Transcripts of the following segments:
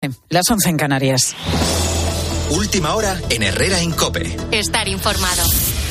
las 11 en Canarias. Última hora en Herrera en COPE. Estar informado.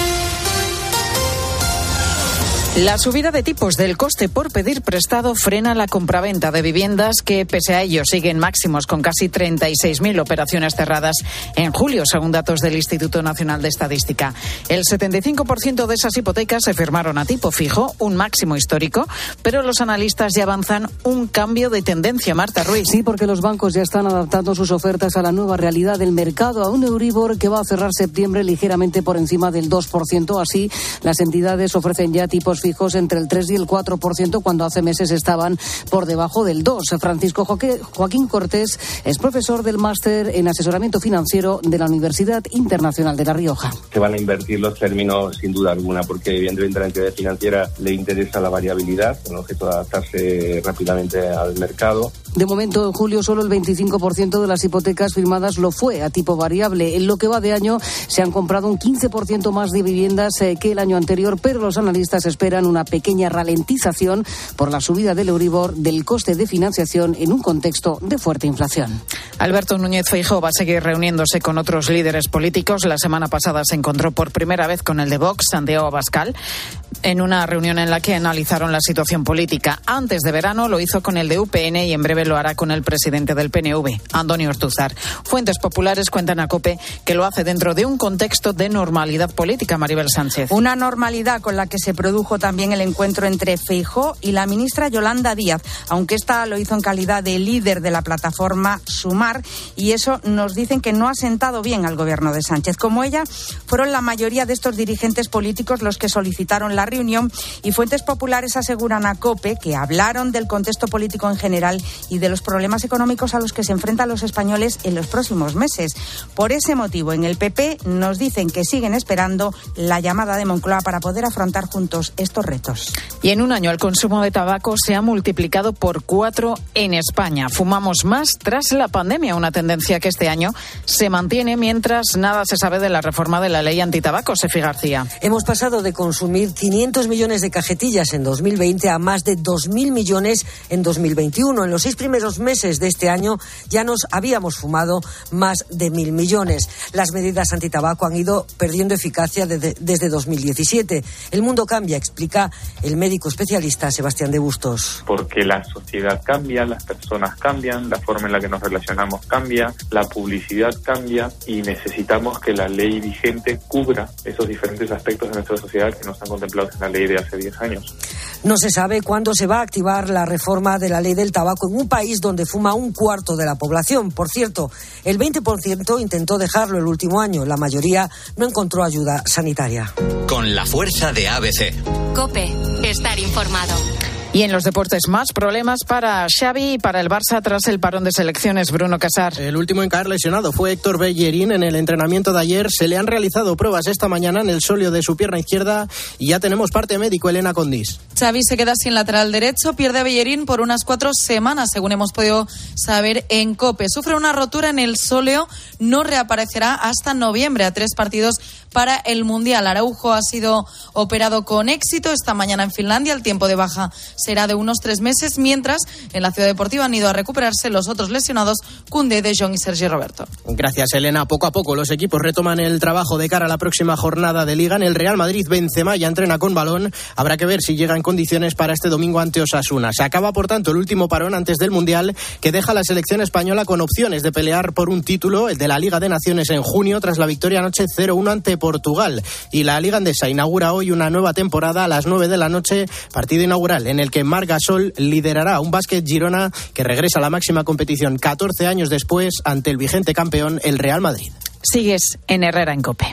La subida de tipos del coste por pedir prestado frena la compraventa de viviendas que, pese a ello, siguen máximos con casi 36.000 operaciones cerradas en julio, según datos del Instituto Nacional de Estadística. El 75% de esas hipotecas se firmaron a tipo fijo, un máximo histórico, pero los analistas ya avanzan un cambio de tendencia. Marta Ruiz. Sí, porque los bancos ya están adaptando sus ofertas a la nueva realidad del mercado, a un Euribor que va a cerrar septiembre ligeramente por encima del 2%. Así, las entidades ofrecen ya tipos fijos entre el 3 y el 4%, cuando hace meses estaban por debajo del 2%. Francisco Joaquín Cortés es profesor del máster en asesoramiento financiero de la Universidad Internacional de La Rioja. Se van a invertir los términos sin duda alguna, porque evidentemente a la entidad financiera le interesa la variabilidad, con el objeto de adaptarse rápidamente al mercado. De momento, en julio, solo el 25% de las hipotecas firmadas lo fue a tipo variable. En lo que va de año, se han comprado un 15% más de viviendas que el año anterior, pero los analistas esperan una pequeña ralentización por la subida del Euribor del coste de financiación en un contexto de fuerte inflación. Alberto Núñez Feijóo va a seguir reuniéndose con otros líderes políticos. La semana pasada se encontró por primera vez con el de Vox, Santiago Abascal, en una reunión en la que analizaron la situación política. Antes de verano lo hizo con el de UPN y en breve lo hará con el presidente del PNV, Andoni Ortuzar. Fuentes populares cuentan a COPE que lo hace dentro de un contexto de normalidad política. Maribel Sánchez. Una normalidad con la que se produjo también el encuentro entre Feijóo y la ministra Yolanda Díaz, aunque esta lo hizo en calidad de líder de la plataforma Sumar, y eso nos dicen que no ha sentado bien al gobierno de Sánchez. Como ella, fueron la mayoría de estos dirigentes políticos los que solicitaron la reunión, y fuentes populares aseguran a COPE que hablaron del contexto político en general y de los problemas económicos a los que se enfrentan los españoles en los próximos meses. Por ese motivo, en el PP nos dicen que siguen esperando la llamada de Moncloa para poder afrontar juntos estos retos. Y en un año el consumo de tabaco se ha multiplicado por 4 en España. Fumamos más tras la pandemia, una tendencia que este año se mantiene mientras nada se sabe de la reforma de la ley antitabaco. Sefi García. Hemos pasado de consumir 500 millones de cajetillas en 2020 a más de 2.000 millones en 2021. En los 6 primeros meses de este año ya nos habíamos fumado más de 1.000 millones. Las medidas antitabaco han ido perdiendo eficacia desde 2017. El mundo cambia, explica el médico especialista Sebastián de Bustos. Porque la sociedad cambia, las personas cambian, la forma en la que nos relacionamos cambia, la publicidad cambia y necesitamos que la ley vigente cubra esos diferentes aspectos de nuestra sociedad que no están contemplados en la ley de hace 10 años. No se sabe cuándo se va a activar la reforma de la ley del tabaco en un país donde fuma un cuarto de la población. Por cierto, el 20% intentó dejarlo el último año. La mayoría no encontró ayuda sanitaria. Con la fuerza de ABC. COPE. Estar informado. Y en los deportes, más problemas para Xavi y para el Barça tras el parón de selecciones. Bruno Casar. El último en caer lesionado fue Héctor Bellerín. En el entrenamiento de ayer se le han realizado pruebas esta mañana en el sóleo de su pierna izquierda y ya tenemos parte médico. Elena Condis. Xavi se queda sin lateral derecho, pierde a Bellerín por unas 4 semanas, según hemos podido saber en COPE. Sufre una rotura en el sóleo, no reaparecerá hasta noviembre, a 3 partidos para el Mundial. Araujo ha sido operado con éxito esta mañana en Finlandia. El tiempo de baja será de unos 3 meses, mientras en la Ciudad Deportiva han ido a recuperarse los otros lesionados, Koundé, De Jong y Sergi Roberto. Gracias, Elena. Poco a poco los equipos retoman el trabajo de cara a la próxima jornada de Liga. En el Real Madrid, Benzema ya entrena con balón. Habrá que ver si llega en condiciones para este domingo ante Osasuna. Se acaba, por tanto, el último parón antes del Mundial, que deja a la selección española con opciones de pelear por un título, el de la Liga de Naciones en junio, tras la victoria anoche 0-1 ante Portugal. Y la Liga Endesa inaugura hoy una nueva temporada a las 9 de la noche, partido inaugural en el que Marc Gasol liderará un Básquet Girona que regresa a la máxima competición 14 años después ante el vigente campeón, el Real Madrid. Sigues en Herrera en COPE.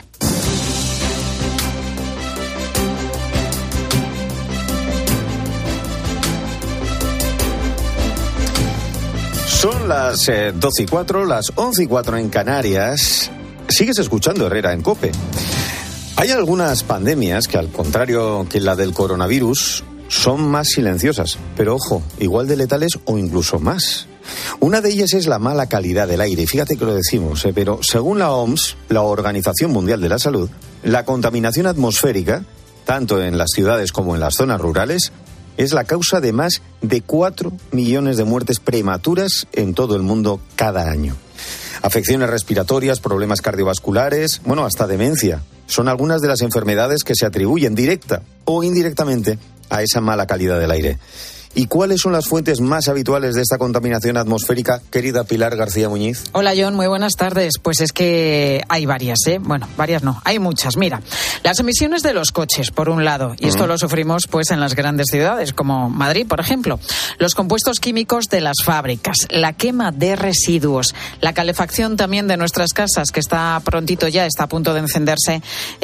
Son las 12:04, las 11:04 en Canarias. Sigues escuchando Herrera en COPE. Hay algunas pandemias que, al contrario que la del coronavirus, son más silenciosas, pero ojo, igual de letales o incluso más. Una de ellas es la mala calidad del aire. Fíjate que lo decimos, pero según la OMS, la Organización Mundial de la Salud, la contaminación atmosférica, tanto en las ciudades como en las zonas rurales, es la causa de más de 4 millones de muertes prematuras en todo el mundo cada año. Afecciones respiratorias, problemas cardiovasculares, hasta demencia. Son algunas de las enfermedades que se atribuyen directa o indirectamente a esa mala calidad del aire. ¿Y cuáles son las fuentes más habituales de esta contaminación atmosférica, querida Pilar García Muñiz? Hola, John, muy buenas tardes. Pues es que hay varias, Bueno, varias no, hay muchas. Mira, las emisiones de los coches, por un lado, y esto lo sufrimos pues en las grandes ciudades, como Madrid, por ejemplo. Los compuestos químicos de las fábricas, la quema de residuos, la calefacción también de nuestras casas, que está prontito ya, está a punto de encenderse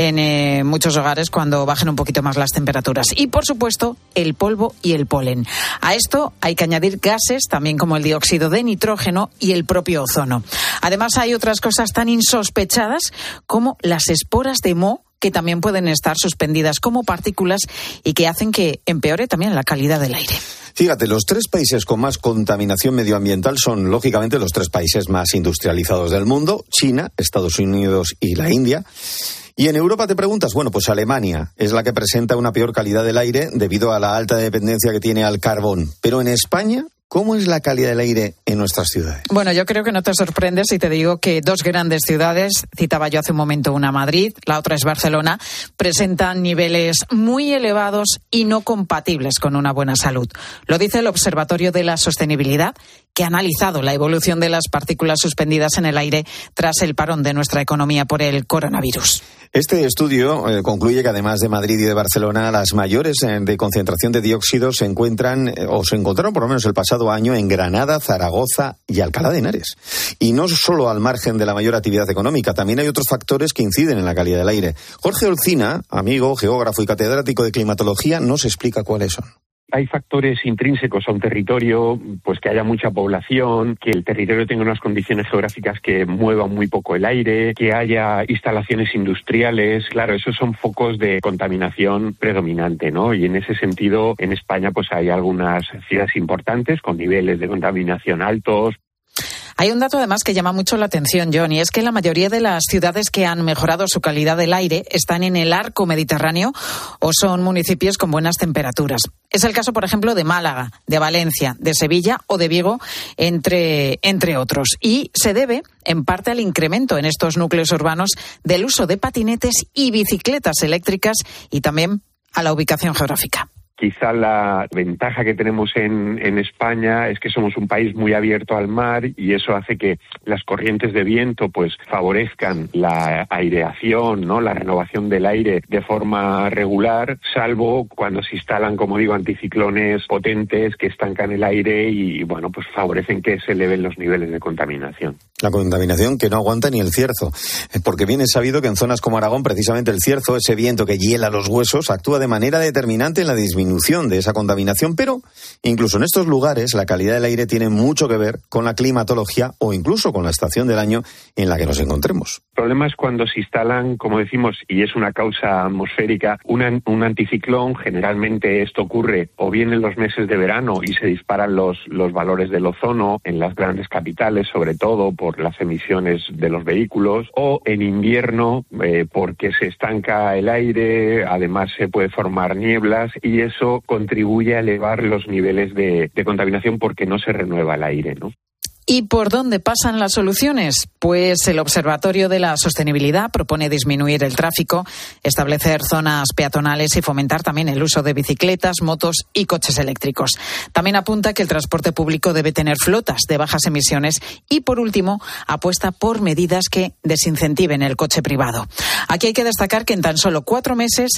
en muchos hogares cuando bajen un poquito más las temperaturas. Y, por supuesto, el polvo y el polen. A esto hay que añadir gases, también como el dióxido de nitrógeno y el propio ozono. Además, hay otras cosas tan insospechadas como las esporas de moho, que también pueden estar suspendidas como partículas y que hacen que empeore también la calidad del aire. Fíjate, los 3 países con más contaminación medioambiental son, lógicamente, los 3 países más industrializados del mundo: China, Estados Unidos y la India. Y en Europa te preguntas, pues Alemania es la que presenta una peor calidad del aire debido a la alta dependencia que tiene al carbón. Pero en España, ¿cómo es la calidad del aire en nuestras ciudades? Bueno, yo creo que no te sorprendes si te digo que 2 grandes ciudades, citaba yo hace un momento una Madrid, la otra es Barcelona, presentan niveles muy elevados y no compatibles con una buena salud. Lo dice el Observatorio de la Sostenibilidad, que ha analizado la evolución de las partículas suspendidas en el aire tras el parón de nuestra economía por el coronavirus. Este estudio concluye que además de Madrid y de Barcelona, las mayores de concentración de dióxido se encontraron por lo menos el pasado año en Granada, Zaragoza y Alcalá de Henares. Y no solo al margen de la mayor actividad económica, también hay otros factores que inciden en la calidad del aire. Jorge Olcina, amigo, geógrafo y catedrático de climatología, nos explica cuáles son. Hay factores intrínsecos a un territorio, pues que haya mucha población, que el territorio tenga unas condiciones geográficas que muevan muy poco el aire, que haya instalaciones industriales. Claro, esos son focos de contaminación predominante, ¿no? Y en ese sentido, en España, pues hay algunas ciudades importantes con niveles de contaminación altos. Hay un dato además que llama mucho la atención, John, y es que la mayoría de las ciudades que han mejorado su calidad del aire están en el arco mediterráneo o son municipios con buenas temperaturas. Es el caso, por ejemplo, de Málaga, de Valencia, de Sevilla o de Vigo, entre otros. Y se debe, en parte, al incremento en estos núcleos urbanos del uso de patinetes y bicicletas eléctricas y también a la ubicación geográfica. Quizá la ventaja que tenemos en España es que somos un país muy abierto al mar y eso hace que las corrientes de viento pues favorezcan la aireación, ¿no? La renovación del aire de forma regular, salvo cuando se instalan, como digo, anticiclones potentes que estancan el aire y pues favorecen que se eleven los niveles de contaminación. La contaminación que no aguanta ni el cierzo, porque bien es sabido que en zonas como Aragón, precisamente el cierzo, ese viento que hiela los huesos, actúa de manera determinante en la disminución de esa contaminación, pero incluso en estos lugares la calidad del aire tiene mucho que ver con la climatología o incluso con la estación del año en la que nos encontremos. El problema es cuando se instalan, como decimos, y es una causa atmosférica, un anticiclón. Generalmente esto ocurre o bien en los meses de verano y se disparan los valores del ozono en las grandes capitales, sobre todo por las emisiones de los vehículos, o en invierno porque se estanca el aire, además se puede formar nieblas y eso contribuye a elevar los niveles de contaminación porque no se renueva el aire, ¿no? ¿Y por dónde pasan las soluciones? Pues el Observatorio de la Sostenibilidad propone disminuir el tráfico, establecer zonas peatonales y fomentar también el uso de bicicletas, motos y coches eléctricos. También apunta que el transporte público debe tener flotas de bajas emisiones y, por último, apuesta por medidas que desincentiven el coche privado. Aquí hay que destacar que en tan solo 4 meses,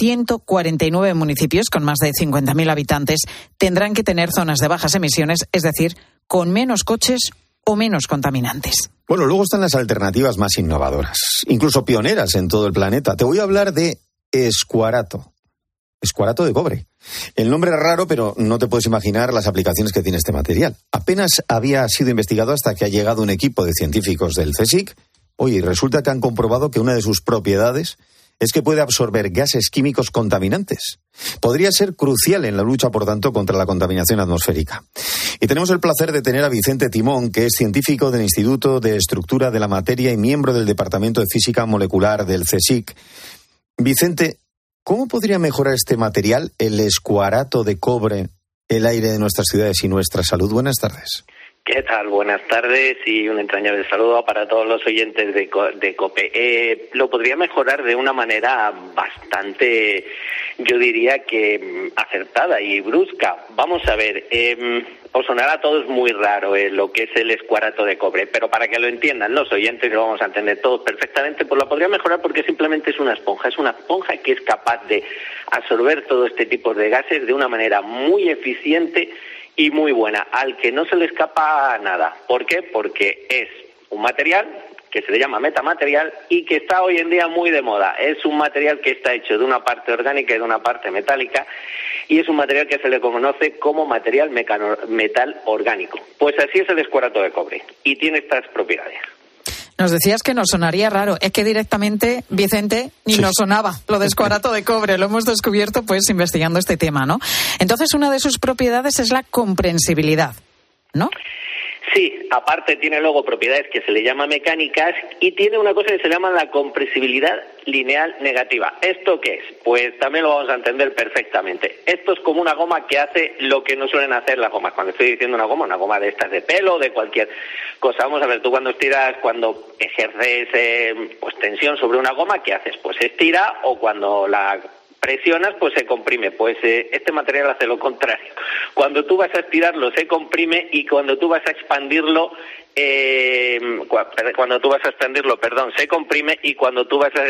149 municipios con más de 50.000 habitantes tendrán que tener zonas de bajas emisiones, es decir, con menos coches o menos contaminantes. Bueno, luego están las alternativas más innovadoras, incluso pioneras en todo el planeta. Te voy a hablar de escuarato. Escuarato de cobre. El nombre es raro, pero no te puedes imaginar las aplicaciones que tiene este material. Apenas había sido investigado hasta que ha llegado un equipo de científicos del CSIC. Oye, y resulta que han comprobado que una de sus propiedades es que puede absorber gases químicos contaminantes. Podría ser crucial en la lucha, por tanto, contra la contaminación atmosférica. Y tenemos el placer de tener a Vicente Timón, que es científico del Instituto de Estructura de la Materia y miembro del Departamento de Física Molecular del CSIC. Vicente, ¿cómo podría mejorar este material, el escuarato de cobre, el aire de nuestras ciudades y nuestra salud? Buenas tardes. ¿Qué tal? Buenas tardes y un entrañable saludo para todos los oyentes de COPE. Lo podría mejorar de una manera bastante, yo diría que acertada y brusca. Vamos a ver, os sonará a todos muy raro lo que es el escuarato de cobre, pero para que lo entiendan los oyentes, lo vamos a entender todos perfectamente, pues lo podría mejorar porque simplemente es una esponja que es capaz de absorber todo este tipo de gases de una manera muy eficiente y muy buena, al que no se le escapa nada. ¿Por qué? Porque es un material que se le llama metamaterial y que está hoy en día muy de moda. Es un material que está hecho de una parte orgánica y de una parte metálica, y es un material que se le conoce como material metal orgánico. Pues así es el escuarato de cobre, y tiene estas propiedades. Nos decías que nos sonaría raro. Es que directamente, Vicente, ni nos sonaba lo de escuarato de cobre. Lo hemos descubierto pues investigando este tema, ¿no? Entonces, una de sus propiedades es la comprensibilidad, ¿no? Sí, aparte tiene luego propiedades que se le llaman mecánicas y tiene una cosa que se llama la compresibilidad lineal negativa. ¿Esto qué es? Pues también lo vamos a entender perfectamente. Esto es como una goma que hace lo que no suelen hacer las gomas. Cuando estoy diciendo una goma de estas de pelo o de cualquier cosa. Vamos a ver, tú cuando estiras, cuando ejerces pues tensión sobre una goma, ¿qué haces? Pues se estira, o cuando la presionas, pues se comprime. Pues este material hace lo contrario. Cuando tú vas a estirarlo, se comprime, y cuando tú vas a expandirlo, se comprime, y cuando tú vas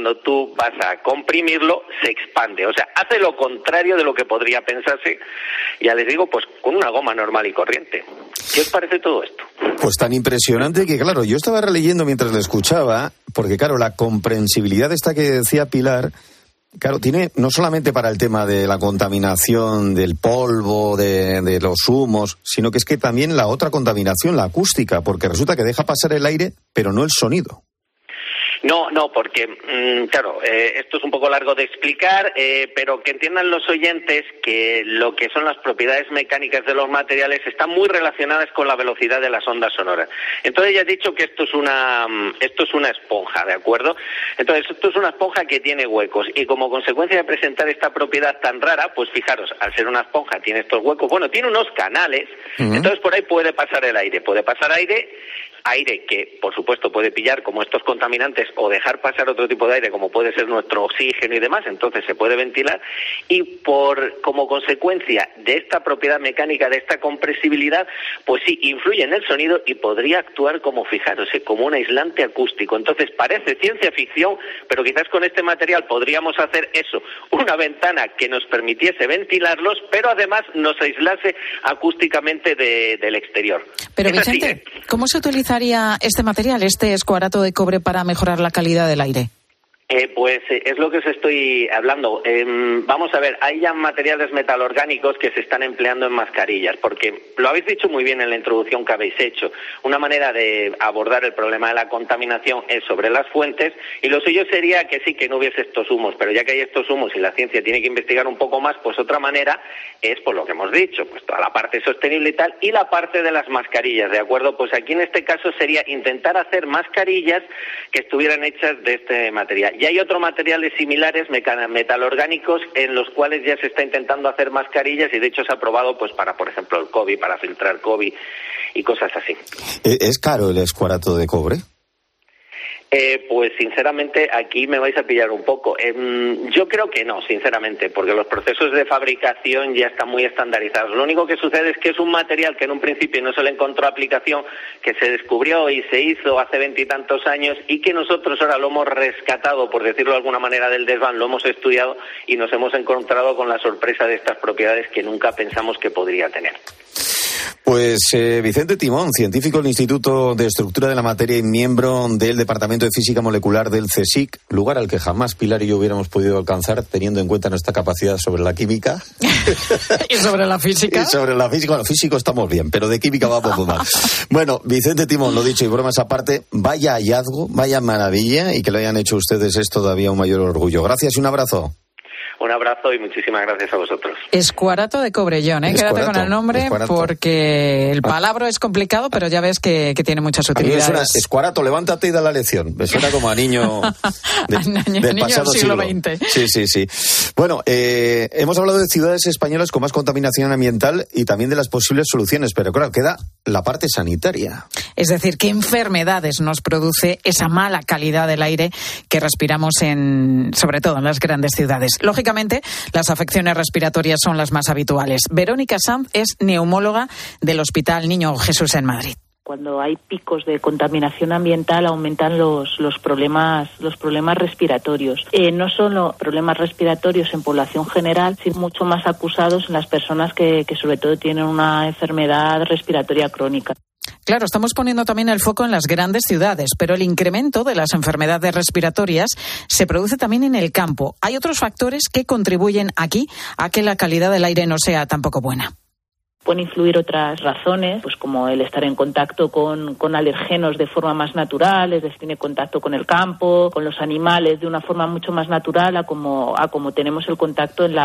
a comprimirlo, se expande. O sea, hace lo contrario de lo que podría pensarse, ya les digo, pues con una goma normal y corriente. ¿Qué os parece todo esto? Pues tan impresionante que, claro, yo estaba releyendo mientras lo escuchaba, porque, claro, la comprensibilidad esta que decía Pilar, claro, tiene no solamente para el tema de la contaminación del polvo, de los humos, sino que es que también la otra contaminación, la acústica, porque resulta que deja pasar el aire, pero no el sonido. No, porque, claro, esto es un poco largo de explicar, pero que entiendan los oyentes que lo que son las propiedades mecánicas de los materiales están muy relacionadas con la velocidad de las ondas sonoras. Entonces ya he dicho que esto es una esponja, ¿de acuerdo? Entonces esto es una esponja que tiene huecos, y como consecuencia de presentar esta propiedad tan rara, pues fijaros, al ser una esponja tiene estos huecos, bueno, tiene unos canales, entonces por ahí puede pasar el aire, aire que, por supuesto, puede pillar como estos contaminantes o dejar pasar otro tipo de aire, como puede ser nuestro oxígeno y demás, entonces se puede ventilar, y como consecuencia de esta propiedad mecánica, de esta compresibilidad, pues sí, influye en el sonido y podría actuar como, fijaros, como un aislante acústico. Entonces parece ciencia ficción, pero quizás con este material podríamos hacer eso, una ventana que nos permitiese ventilarlos, pero además nos aislase acústicamente del exterior. Pero Vicente, ¿cómo se utilizaría este material, este escuarato de cobre, para mejorar la calidad del aire? Pues es lo que os estoy hablando. Vamos a ver, hay ya materiales metalorgánicos que se están empleando en mascarillas, porque lo habéis dicho muy bien en la introducción que habéis hecho. Una manera de abordar el problema de la contaminación es sobre las fuentes, y lo suyo sería que sí, que no hubiese estos humos, pero ya que hay estos humos y la ciencia tiene que investigar un poco más, pues otra manera es, por lo que hemos dicho, pues toda la parte sostenible y tal, y la parte de las mascarillas, ¿de acuerdo? Pues aquí en este caso sería intentar hacer mascarillas que estuvieran hechas de este material. Y hay otros materiales similares, metalorgánicos, en los cuales ya se está intentando hacer mascarillas, y de hecho se ha probado pues para, por ejemplo, el COVID, para filtrar COVID y cosas así. ¿Es caro el escuarato de cobre? Pues sinceramente aquí me vais a pillar un poco. Yo creo que no, sinceramente, porque los procesos de fabricación ya están muy estandarizados. Lo único que sucede es que es un material que en un principio no se le encontró aplicación, que se descubrió y se hizo hace 20 y tantos años, y que nosotros ahora lo hemos rescatado, por decirlo de alguna manera, del desván, lo hemos estudiado y nos hemos encontrado con la sorpresa de estas propiedades que nunca pensamos que podría tener. Pues Vicente Timón, científico del Instituto de Estructura de la Materia y miembro del Departamento de Física Molecular del CSIC, lugar al que jamás Pilar y yo hubiéramos podido alcanzar, teniendo en cuenta nuestra capacidad sobre la química. ¿Y sobre la física? Y sobre la física, bueno, físico estamos bien, pero de química va poco más. Bueno, Vicente Timón, lo dicho, y bromas aparte, vaya hallazgo, vaya maravilla, y que lo hayan hecho ustedes es todavía un mayor orgullo. Gracias y un abrazo. Un abrazo y muchísimas gracias a vosotros. Escuarato de Cobrellón, quédate con el nombre, Escuarato. Porque el palabra es complicado, pero ya ves que tiene muchas utilidades. Escuarato, levántate y da la lección. Me suena como a niño del pasado siglo XX. Sí. Bueno, hemos hablado de ciudades españolas con más contaminación ambiental y también de las posibles soluciones, pero claro, queda la parte sanitaria. Es decir, ¿qué enfermedades nos produce esa mala calidad del aire que respiramos sobre todo en las grandes ciudades? Lógicamente, las afecciones respiratorias son las más habituales. Verónica Sanz es neumóloga del Hospital Niño Jesús en Madrid. Cuando hay picos de contaminación ambiental aumentan los problemas respiratorios. No solo problemas respiratorios en población general, sino mucho más acusados en las personas que sobre todo tienen una enfermedad respiratoria crónica. Claro, estamos poniendo también el foco en las grandes ciudades, pero el incremento de las enfermedades respiratorias se produce también en el campo. Hay otros factores que contribuyen aquí a que la calidad del aire no sea tampoco buena. Pueden influir otras razones, pues como el estar en contacto con alergenos de forma más natural, es decir, tiene contacto con el campo, con los animales de una forma mucho más natural a como tenemos el contacto en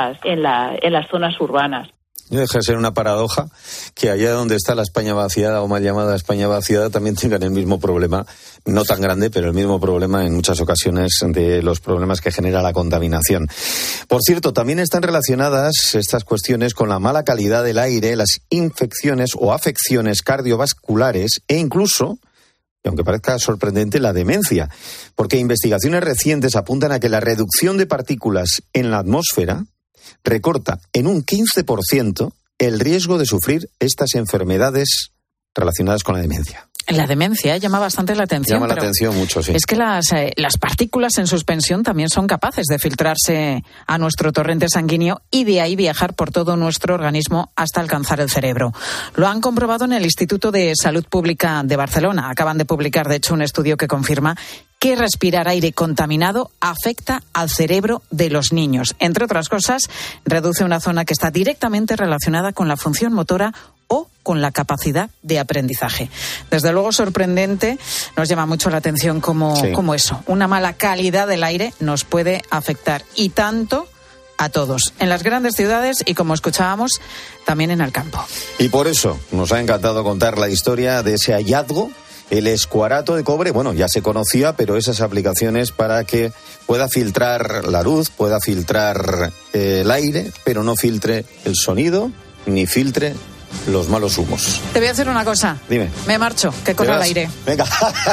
las zonas urbanas. No deja de ser una paradoja que allá donde está la España vaciada o mal llamada España vaciada también tengan el mismo problema, no tan grande, pero el mismo problema en muchas ocasiones de los problemas que genera la contaminación. Por cierto, también están relacionadas estas cuestiones con la mala calidad del aire, las infecciones o afecciones cardiovasculares e incluso, y aunque parezca sorprendente, la demencia, porque investigaciones recientes apuntan a que la reducción de partículas en la atmósfera recorta en un 15% el riesgo de sufrir estas enfermedades relacionadas con la demencia. La demencia llama bastante la atención. Llama la atención mucho, sí. Es que las partículas en suspensión también son capaces de filtrarse a nuestro torrente sanguíneo y de ahí viajar por todo nuestro organismo hasta alcanzar el cerebro. Lo han comprobado en el Instituto de Salud Pública de Barcelona. Acaban de publicar, de hecho, un estudio que confirma que respirar aire contaminado afecta al cerebro de los niños. Entre otras cosas, reduce una zona que está directamente relacionada con la función motora o con la capacidad de aprendizaje. Desde luego sorprendente, nos llama mucho la atención como eso. Una mala calidad del aire nos puede afectar y tanto a todos, en las grandes ciudades y, como escuchábamos, también en el campo. Y por eso nos ha encantado contar la historia de ese hallazgo, el escuarato de cobre. Bueno, ya se conocía, pero esas aplicaciones para que pueda filtrar la luz, pueda filtrar el aire, pero no filtre el sonido ni filtre los malos humos. Te voy a hacer una cosa. Dime. Me marcho, que corra el aire. Venga,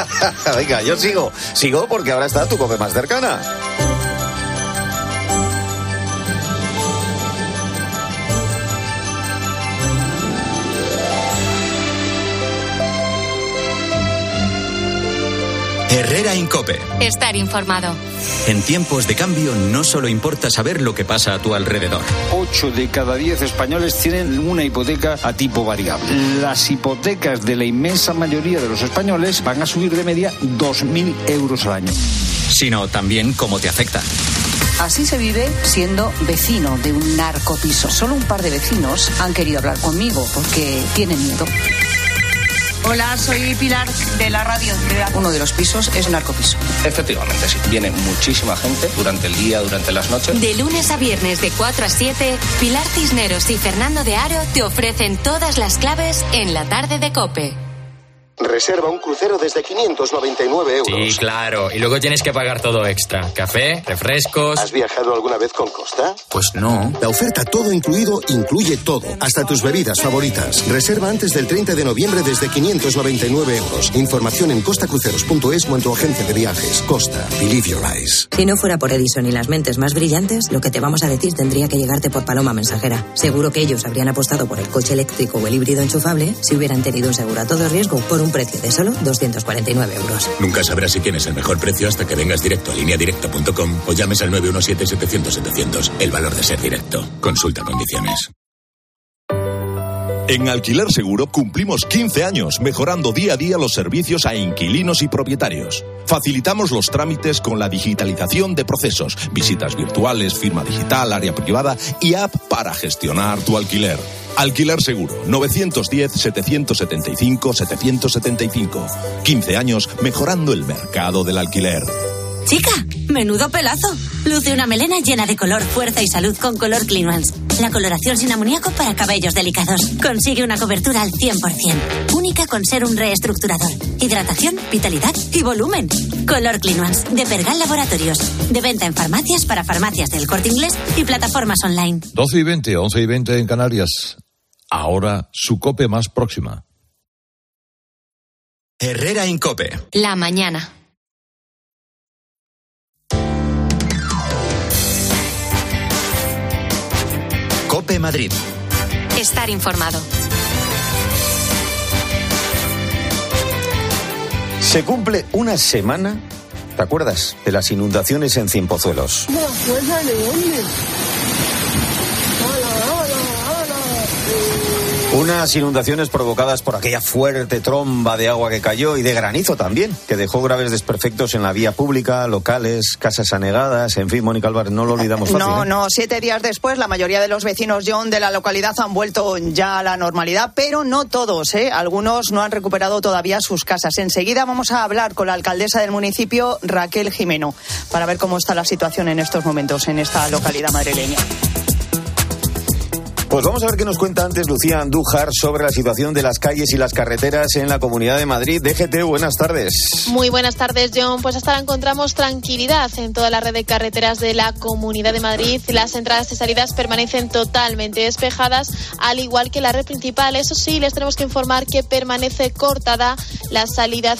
venga, yo sigo porque ahora está tu COPE más cercana. Herrera en COPE. Estar informado. En tiempos de cambio no solo importa saber lo que pasa a tu alrededor. 8 de cada 10 españoles tienen una hipoteca a tipo variable. Las hipotecas de la inmensa mayoría de los españoles van a subir de media 2.000 euros al año. Sino también cómo te afecta. Así se vive siendo vecino de un narcopiso. Solo un par de vecinos han querido hablar conmigo porque tienen miedo. Hola, soy Pilar de la radio. Uno de los pisos es narcopiso. Efectivamente, sí. Viene muchísima gente durante el día, durante las noches. De lunes a viernes de 4 a 7, Pilar Cisneros y Fernando de Aro te ofrecen todas las claves en la tarde de COPE. Reserva un crucero desde 599 euros. Sí, claro. Y luego tienes que pagar todo extra. Café, refrescos... ¿Has viajado alguna vez con Costa? Pues no. La oferta todo incluido incluye todo. Hasta tus bebidas favoritas. Reserva antes del 30 de noviembre desde 599 euros. Información en costacruceros.es o en tu agencia de viajes. Costa. Believe your eyes. Si no fuera por Edison y las mentes más brillantes, lo que te vamos a decir tendría que llegarte por paloma mensajera. Seguro que ellos habrían apostado por el coche eléctrico o el híbrido enchufable si hubieran tenido un seguro a todo riesgo por un precio de solo 249 euros. Nunca sabrás si tienes el mejor precio hasta que vengas directo a lineadirecta.com o llames al 917-700-700. El valor de ser directo. Consulta condiciones. En Alquiler Seguro cumplimos 15 años mejorando día a día los servicios a inquilinos y propietarios. Facilitamos los trámites con la digitalización de procesos, visitas virtuales, firma digital, área privada y app para gestionar tu alquiler. Alquiler Seguro, 910-775-775. 15 años mejorando el mercado del alquiler. Chica, menudo pelazo. Luce una melena llena de color, fuerza y salud con Color Clean Ones. La coloración sin amoníaco para cabellos delicados. Consigue una cobertura al 100%. Única con serum reestructurador. Hidratación, vitalidad y volumen. Color Clean Ones, de Pergal Laboratorios. De venta en farmacias para farmacias del Corte Inglés y plataformas online. 12:20, 11:20 en Canarias. Ahora su COPE más próxima. Herrera en COPE. La mañana. COPE Madrid. Estar informado. Se cumple una semana, ¿te acuerdas?, de las inundaciones en Cienpozuelos. Unas inundaciones provocadas por aquella fuerte tromba de agua que cayó y de granizo también, que dejó graves desperfectos en la vía pública, locales, casas anegadas, en fin, Mónica Álvarez, no lo olvidamos fácil. No, 7 días después, la mayoría de los vecinos, John, de la localidad han vuelto ya a la normalidad, pero no todos, ¿eh? Algunos no han recuperado todavía sus casas. Enseguida vamos a hablar con la alcaldesa del municipio, Raquel Jimeno, para ver cómo está la situación en estos momentos en esta localidad madrileña. Pues vamos a ver qué nos cuenta antes Lucía Andújar sobre la situación de las calles y las carreteras en la Comunidad de Madrid. DGT, buenas tardes. Muy buenas tardes, John. Pues hasta ahora encontramos tranquilidad en toda la red de carreteras de la Comunidad de Madrid. Las entradas y salidas permanecen totalmente despejadas, al igual que la red principal. Eso sí, les tenemos que informar que permanece cortada la salida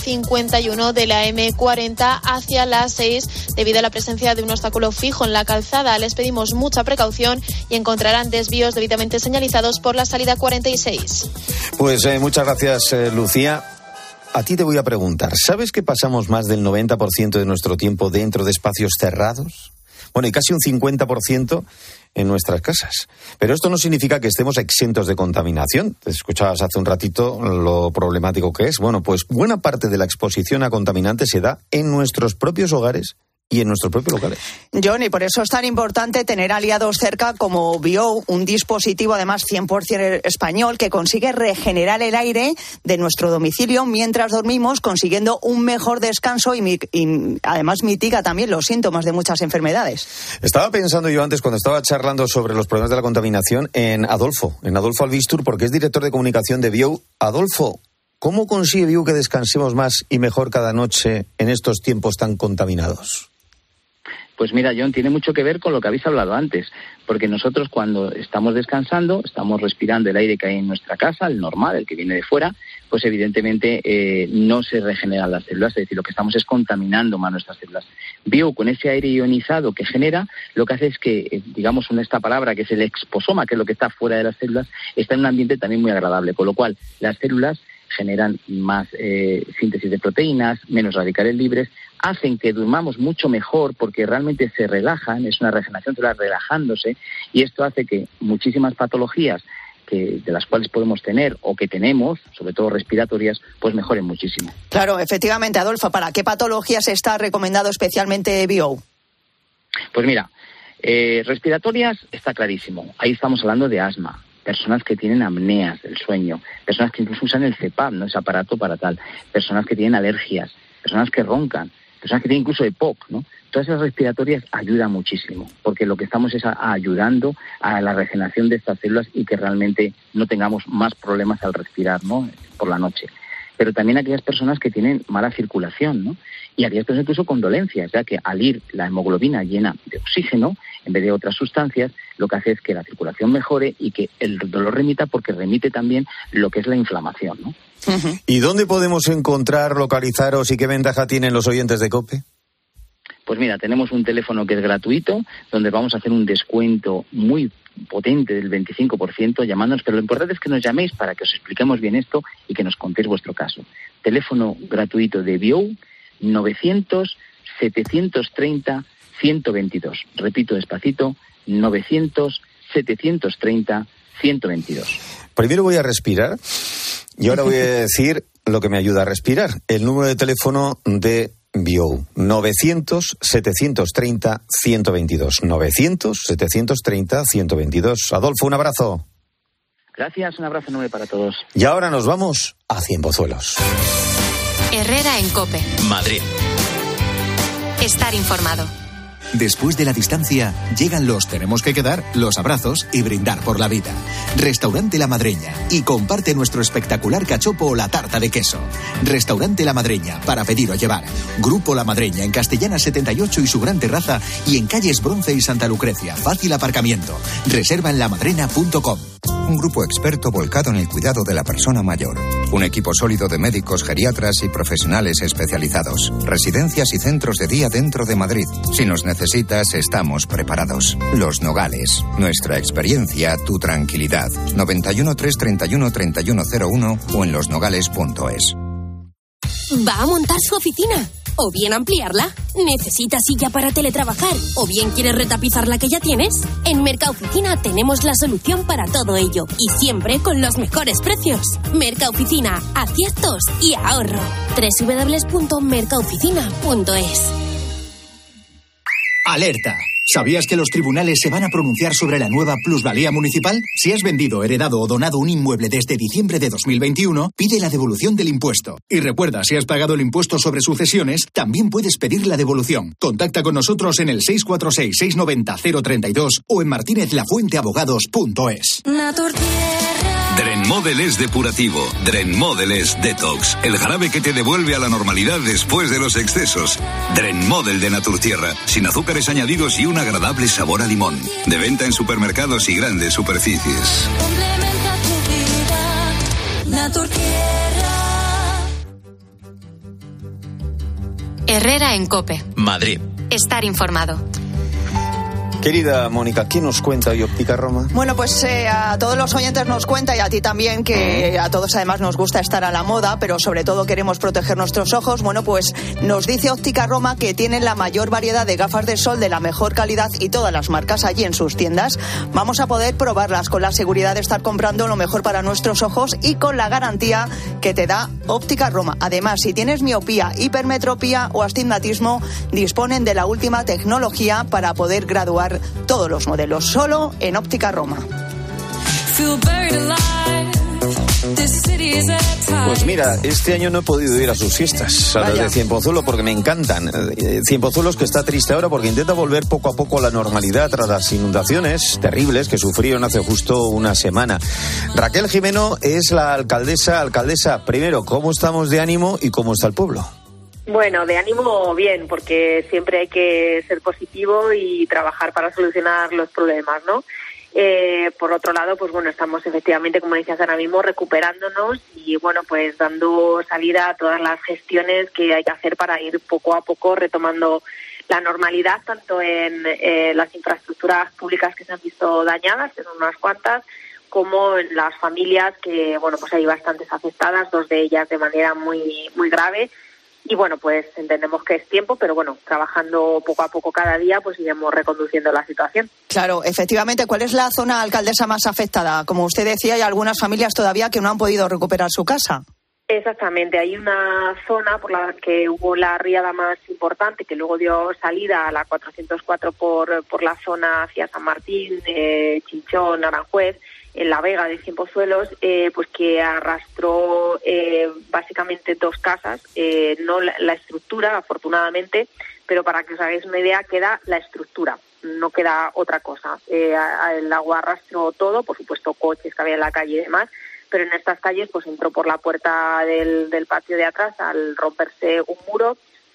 51 de la M40 hacia la 6 debido a la presencia de un obstáculo fijo en la calzada. Les pedimos mucha precaución y encontrarán desvíos debidamente señalizados por la salida 46. Pues muchas gracias, Lucía. A ti te voy a preguntar, ¿sabes que pasamos más del 90% de nuestro tiempo dentro de espacios cerrados? Bueno, y casi un 50% en nuestras casas. Pero esto no significa que estemos exentos de contaminación. Te escuchabas hace un ratito lo problemático que es. Bueno, pues buena parte de la exposición a contaminantes se da en nuestros propios hogares y en nuestros propios locales. John, y por eso es tan importante tener aliados cerca como Bio, un dispositivo además 100% español que consigue regenerar el aire de nuestro domicilio mientras dormimos, consiguiendo un mejor descanso y además mitiga también los síntomas de muchas enfermedades. Estaba pensando yo antes, cuando estaba charlando sobre los problemas de la contaminación, en Adolfo Albistur, porque es director de comunicación de Bio. Adolfo, ¿cómo consigue Bio que descansemos más y mejor cada noche en estos tiempos tan contaminados? Pues mira, John, tiene mucho que ver con lo que habéis hablado antes, porque nosotros cuando estamos descansando, estamos respirando el aire que hay en nuestra casa, el normal, el que viene de fuera, pues evidentemente no se regeneran las células, es decir, lo que estamos es contaminando más nuestras células. Bio, con ese aire ionizado que genera, lo que hace es que, digamos, esta palabra que es el exposoma, que es lo que está fuera de las células, está en un ambiente también muy agradable, con lo cual las células generan más síntesis de proteínas, menos radicales libres, hacen que durmamos mucho mejor porque realmente se relajan, es una regeneración celular relajándose, y esto hace que muchísimas patologías de las cuales podemos tener o que tenemos, sobre todo respiratorias, pues mejoren muchísimo. Claro, efectivamente, Adolfo, ¿para qué patologías está recomendado especialmente Bio? Pues mira, respiratorias está clarísimo, ahí estamos hablando de asma, personas que tienen apneas del sueño, personas que incluso usan el CPAP, ¿no?, ese aparato para tal, personas que tienen alergias, personas que roncan, personas que tienen incluso EPOC, ¿no? Todas esas respiratorias ayudan muchísimo, porque lo que estamos es ayudando a la regeneración de estas células y que realmente no tengamos más problemas al respirar, ¿no?, por la noche. Pero también aquellas personas que tienen mala circulación, ¿no?, y aquellas personas incluso con dolencias, ya que al ir la hemoglobina llena de oxígeno, en vez de otras sustancias, lo que hace es que la circulación mejore y que el dolor remita, porque remite también lo que es la inflamación, ¿no? ¿Y dónde podemos encontrar, localizaros y qué ventaja tienen los oyentes de COPE? Pues mira, tenemos un teléfono que es gratuito, donde vamos a hacer un descuento muy potente del 25% llamándonos, pero lo importante es que nos llaméis para que os expliquemos bien esto y que nos contéis vuestro caso. Teléfono gratuito de Bio, 900-730-122. Repito despacito, 900-730-122. Primero voy a respirar y ahora voy a decir lo que me ayuda a respirar. El número de teléfono de Bio, 900-730-122. 900-730-122. Adolfo, un abrazo. Gracias, un abrazo enorme para todos. Y ahora nos vamos a Cienpozuelos. Herrera en COPE. Madrid. Estar informado. Después de la distancia, llegan los tenemos que quedar, los abrazos y brindar por la vida. Restaurante La Madreña. Y comparte nuestro espectacular cachopo o la tarta de queso. Restaurante La Madreña, para pedir o llevar. Grupo La Madreña, en Castellana 78 y su gran terraza, y en calles Bronce y Santa Lucrecia. Fácil aparcamiento. Reserva en lamadrena.com. Un grupo experto volcado en el cuidado de la persona mayor. Un equipo sólido de médicos, geriatras y profesionales especializados. Residencias y centros de día dentro de Madrid. Si nos necesitas, estamos preparados. Los Nogales. Nuestra experiencia, tu tranquilidad. 91 331 3101 o en losnogales.es. ¿Va a montar su oficina? ¿O bien ampliarla? ¿Necesita silla para teletrabajar? ¿O bien quieres retapizar la que ya tienes? En Mercaoficina tenemos la solución para todo ello. Y siempre con los mejores precios. Mercaoficina, aciertos y ahorro. www.mercaoficina.es. ¡Alerta! ¿Sabías que los tribunales se van a pronunciar sobre la nueva plusvalía municipal? Si has vendido, heredado o donado un inmueble desde diciembre de 2021, pide la devolución del impuesto. Y recuerda, si has pagado el impuesto sobre sucesiones, también puedes pedir la devolución. Contacta con nosotros en el 646-690-032 o en martinezlafuenteabogados.es. Drenmodel es depurativo, Drenmodel es detox, el jarabe que te devuelve a la normalidad después de los excesos. Drenmodel de Naturtierra, sin azúcares añadidos y un agradable sabor a limón. De venta en supermercados y grandes superficies. Complementa tu vida, Naturtierra. Herrera en COPE. Madrid. Estar informado. Querida Mónica, ¿qué nos cuenta hoy Óptica Roma? Bueno, pues a todos los oyentes nos cuenta, y a ti también, que a todos además nos gusta estar a la moda, pero sobre todo queremos proteger nuestros ojos. Bueno, pues nos dice Óptica Roma que tienen la mayor variedad de gafas de sol de la mejor calidad y todas las marcas allí en sus tiendas. Vamos a poder probarlas con la seguridad de estar comprando lo mejor para nuestros ojos y con la garantía que te da Óptica Roma. Además, si tienes miopía, hipermetropía o astigmatismo, disponen de la última tecnología para poder graduar todos los modelos, solo en Óptica Roma. Pues mira, este año no he podido ir a sus fiestas, a las de Cienpozuelo, porque me encantan. Cienpozuelos, que está triste ahora porque intenta volver poco a poco a la normalidad tras las inundaciones terribles que sufrieron hace justo una semana. Raquel Jimeno es la alcaldesa. Alcaldesa, primero, ¿cómo estamos de ánimo y cómo está el pueblo? Bueno, de ánimo bien, porque siempre hay que ser positivo y trabajar para solucionar los problemas, ¿no? Por otro lado, pues bueno, estamos efectivamente, como decías ahora mismo, recuperándonos y bueno, pues dando salida a todas las gestiones que hay que hacer para ir poco a poco retomando la normalidad, tanto en las infraestructuras públicas que se han visto dañadas, que son unas cuantas, como en las familias que, bueno, pues hay bastantes afectadas, 2 de ellas de manera muy, muy grave. Y bueno, pues entendemos que es tiempo, pero bueno, trabajando poco a poco cada día, pues iremos reconduciendo la situación. Claro, efectivamente. ¿Cuál es la zona, alcaldesa, más afectada? Como usted decía, hay algunas familias todavía que no han podido recuperar su casa. Exactamente, hay una zona por la que hubo la riada más importante, que luego dio salida a la 404 por la zona hacia San Martín, Chinchón, Aranjuez, en la Vega de Cienpozuelos, pues que arrastró básicamente 2 casas, no la estructura, afortunadamente, pero para que os hagáis una idea, queda la estructura, no queda otra cosa. El agua arrastró todo, por supuesto coches que había en la calle y demás, pero en estas calles pues entró por la puerta del patio de atrás al romperse un muro,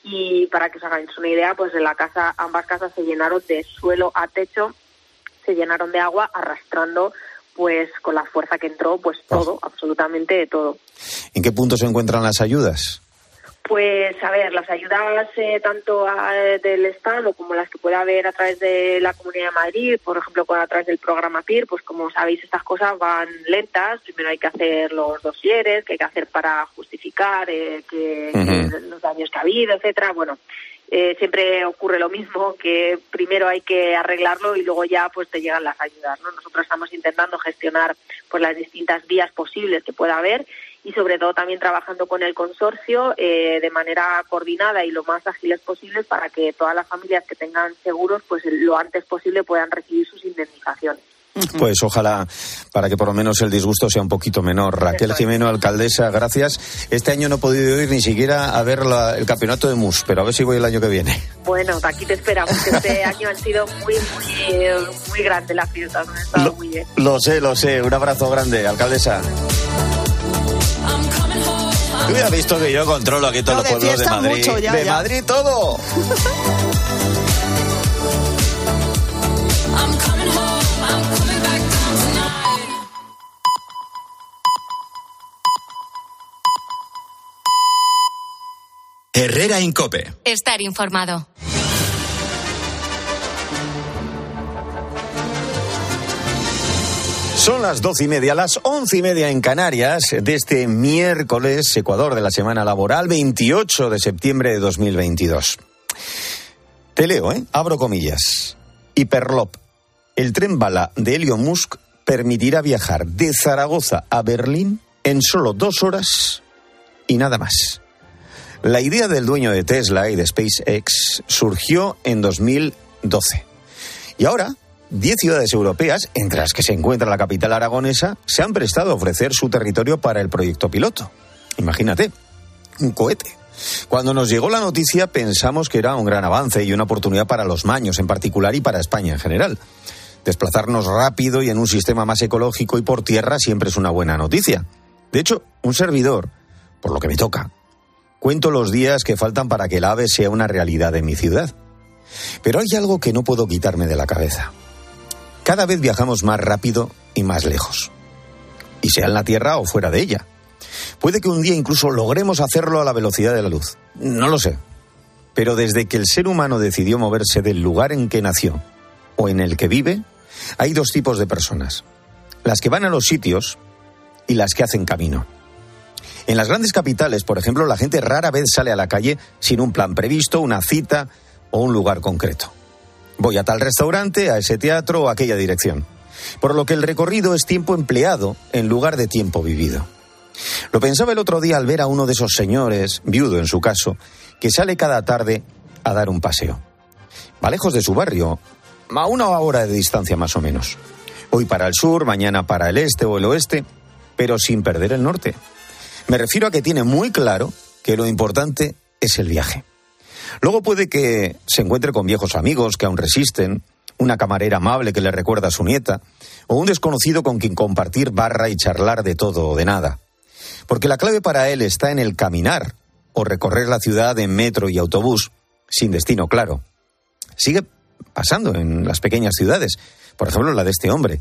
y para que os hagáis una idea, pues en la casa, ambas casas se llenaron de suelo a techo, se llenaron de agua arrastrando, pues con la fuerza que entró, pues todo, absolutamente todo. ¿En qué punto se encuentran las ayudas? Pues a ver, las ayudas tanto del Estado como las que pueda haber a través de la Comunidad de Madrid, por ejemplo, a través del programa PIR, pues como sabéis, estas cosas van lentas. Primero hay que hacer los dosieres, que hay que hacer para justificar que los daños que ha habido, etcétera. Bueno, siempre ocurre lo mismo, que primero hay que arreglarlo y luego ya pues te llegan las ayudas, ¿no? Nosotros estamos intentando gestionar pues las distintas vías posibles que pueda haber, y sobre todo también trabajando con el consorcio de manera coordinada y lo más ágiles posibles para que todas las familias que tengan seguros pues lo antes posible puedan recibir sus indemnizaciones. Pues ojalá, para que por lo menos el disgusto sea un poquito menor. Raquel Jimeno, alcaldesa, gracias. Este año no he podido ir ni siquiera a ver el campeonato de mus, pero a ver si voy el año que viene. Bueno, aquí te esperamos, que este año han sido muy grandes las fiestas, han estado muy bien. Lo sé. Un abrazo grande, alcaldesa. Tú ya has visto que yo controlo aquí todos los pueblos de Madrid. Mucho, ya. Madrid todo. Herrera en COPE. Estar informado. Son las 12:30, las 11:30 en Canarias de este miércoles, Ecuador de la semana laboral, 28 de septiembre de 2022. Te leo, abro comillas. Hyperloop, el tren bala de Elon Musk, permitirá viajar de Zaragoza a Berlín en solo 2 horas y nada más. La idea del dueño de Tesla y de SpaceX surgió en 2012. Y ahora 10 ciudades europeas, entre las que se encuentra la capital aragonesa, se han prestado a ofrecer su territorio para el proyecto piloto. Imagínate, un cohete. Cuando nos llegó la noticia pensamos que era un gran avance y una oportunidad para los maños en particular y para España en general. Desplazarnos rápido y en un sistema más ecológico y por tierra siempre es una buena noticia. De hecho, un servidor, por lo que me toca, cuento los días que faltan para que el AVE sea una realidad en mi ciudad. Pero hay algo que no puedo quitarme de la cabeza. Cada vez viajamos más rápido y más lejos. Y sea en la Tierra o fuera de ella. Puede que un día incluso logremos hacerlo a la velocidad de la luz. No lo sé. Pero desde que el ser humano decidió moverse del lugar en que nació o en el que vive, hay 2 tipos de personas. Las que van a los sitios y las que hacen camino. En las grandes capitales, por ejemplo, la gente rara vez sale a la calle sin un plan previsto, una cita o un lugar concreto. Voy a tal restaurante, a ese teatro o a aquella dirección. Por lo que el recorrido es tiempo empleado en lugar de tiempo vivido. Lo pensaba el otro día al ver a uno de esos señores, viudo en su caso, que sale cada tarde a dar un paseo. Va lejos de su barrio, a 1 hora de distancia más o menos. Hoy para el sur, mañana para el este o el oeste, pero sin perder el norte. Me refiero a que tiene muy claro que lo importante es el viaje. Luego puede que se encuentre con viejos amigos que aún resisten, una camarera amable que le recuerda a su nieta, o un desconocido con quien compartir barra y charlar de todo o de nada. Porque la clave para él está en el caminar o recorrer la ciudad en metro y autobús, sin destino claro. Sigue pasando en las pequeñas ciudades, por ejemplo la de este hombre.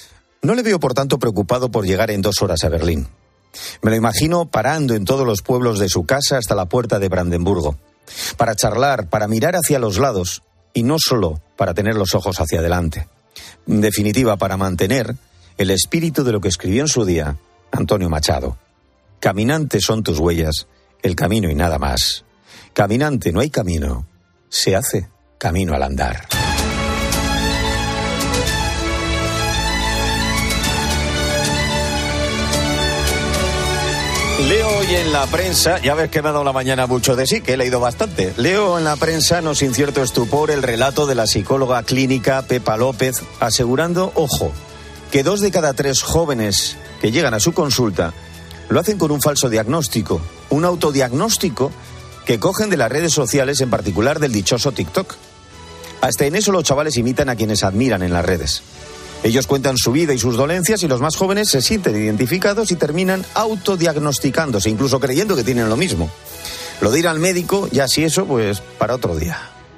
No le veo por tanto preocupado por llegar en 2 horas a Berlín. Me lo imagino parando en todos los pueblos de su casa hasta la puerta de Brandenburgo, para charlar, para mirar hacia los lados y no solo para tener los ojos hacia adelante. En definitiva, para mantener el espíritu de lo que escribió en su día Antonio Machado. Caminante son tus huellas, el camino y nada más. Caminante no hay camino, se hace camino al andar. Leo hoy en la prensa, ya ves que me ha dado la mañana mucho de sí, que he leído bastante. Leo en la prensa, no sin cierto estupor, el relato de la psicóloga clínica Pepa López, asegurando, ojo, que 2 de cada 3 jóvenes que llegan a su consulta lo hacen con un falso diagnóstico, un autodiagnóstico que cogen de las redes sociales, en particular del dichoso TikTok. Hasta en eso los chavales imitan a quienes admiran en las redes. Ellos cuentan su vida y sus dolencias y los más jóvenes se sienten identificados y terminan autodiagnosticándose, incluso creyendo que tienen lo mismo. Lo de ir al médico, ya si eso, pues para otro día.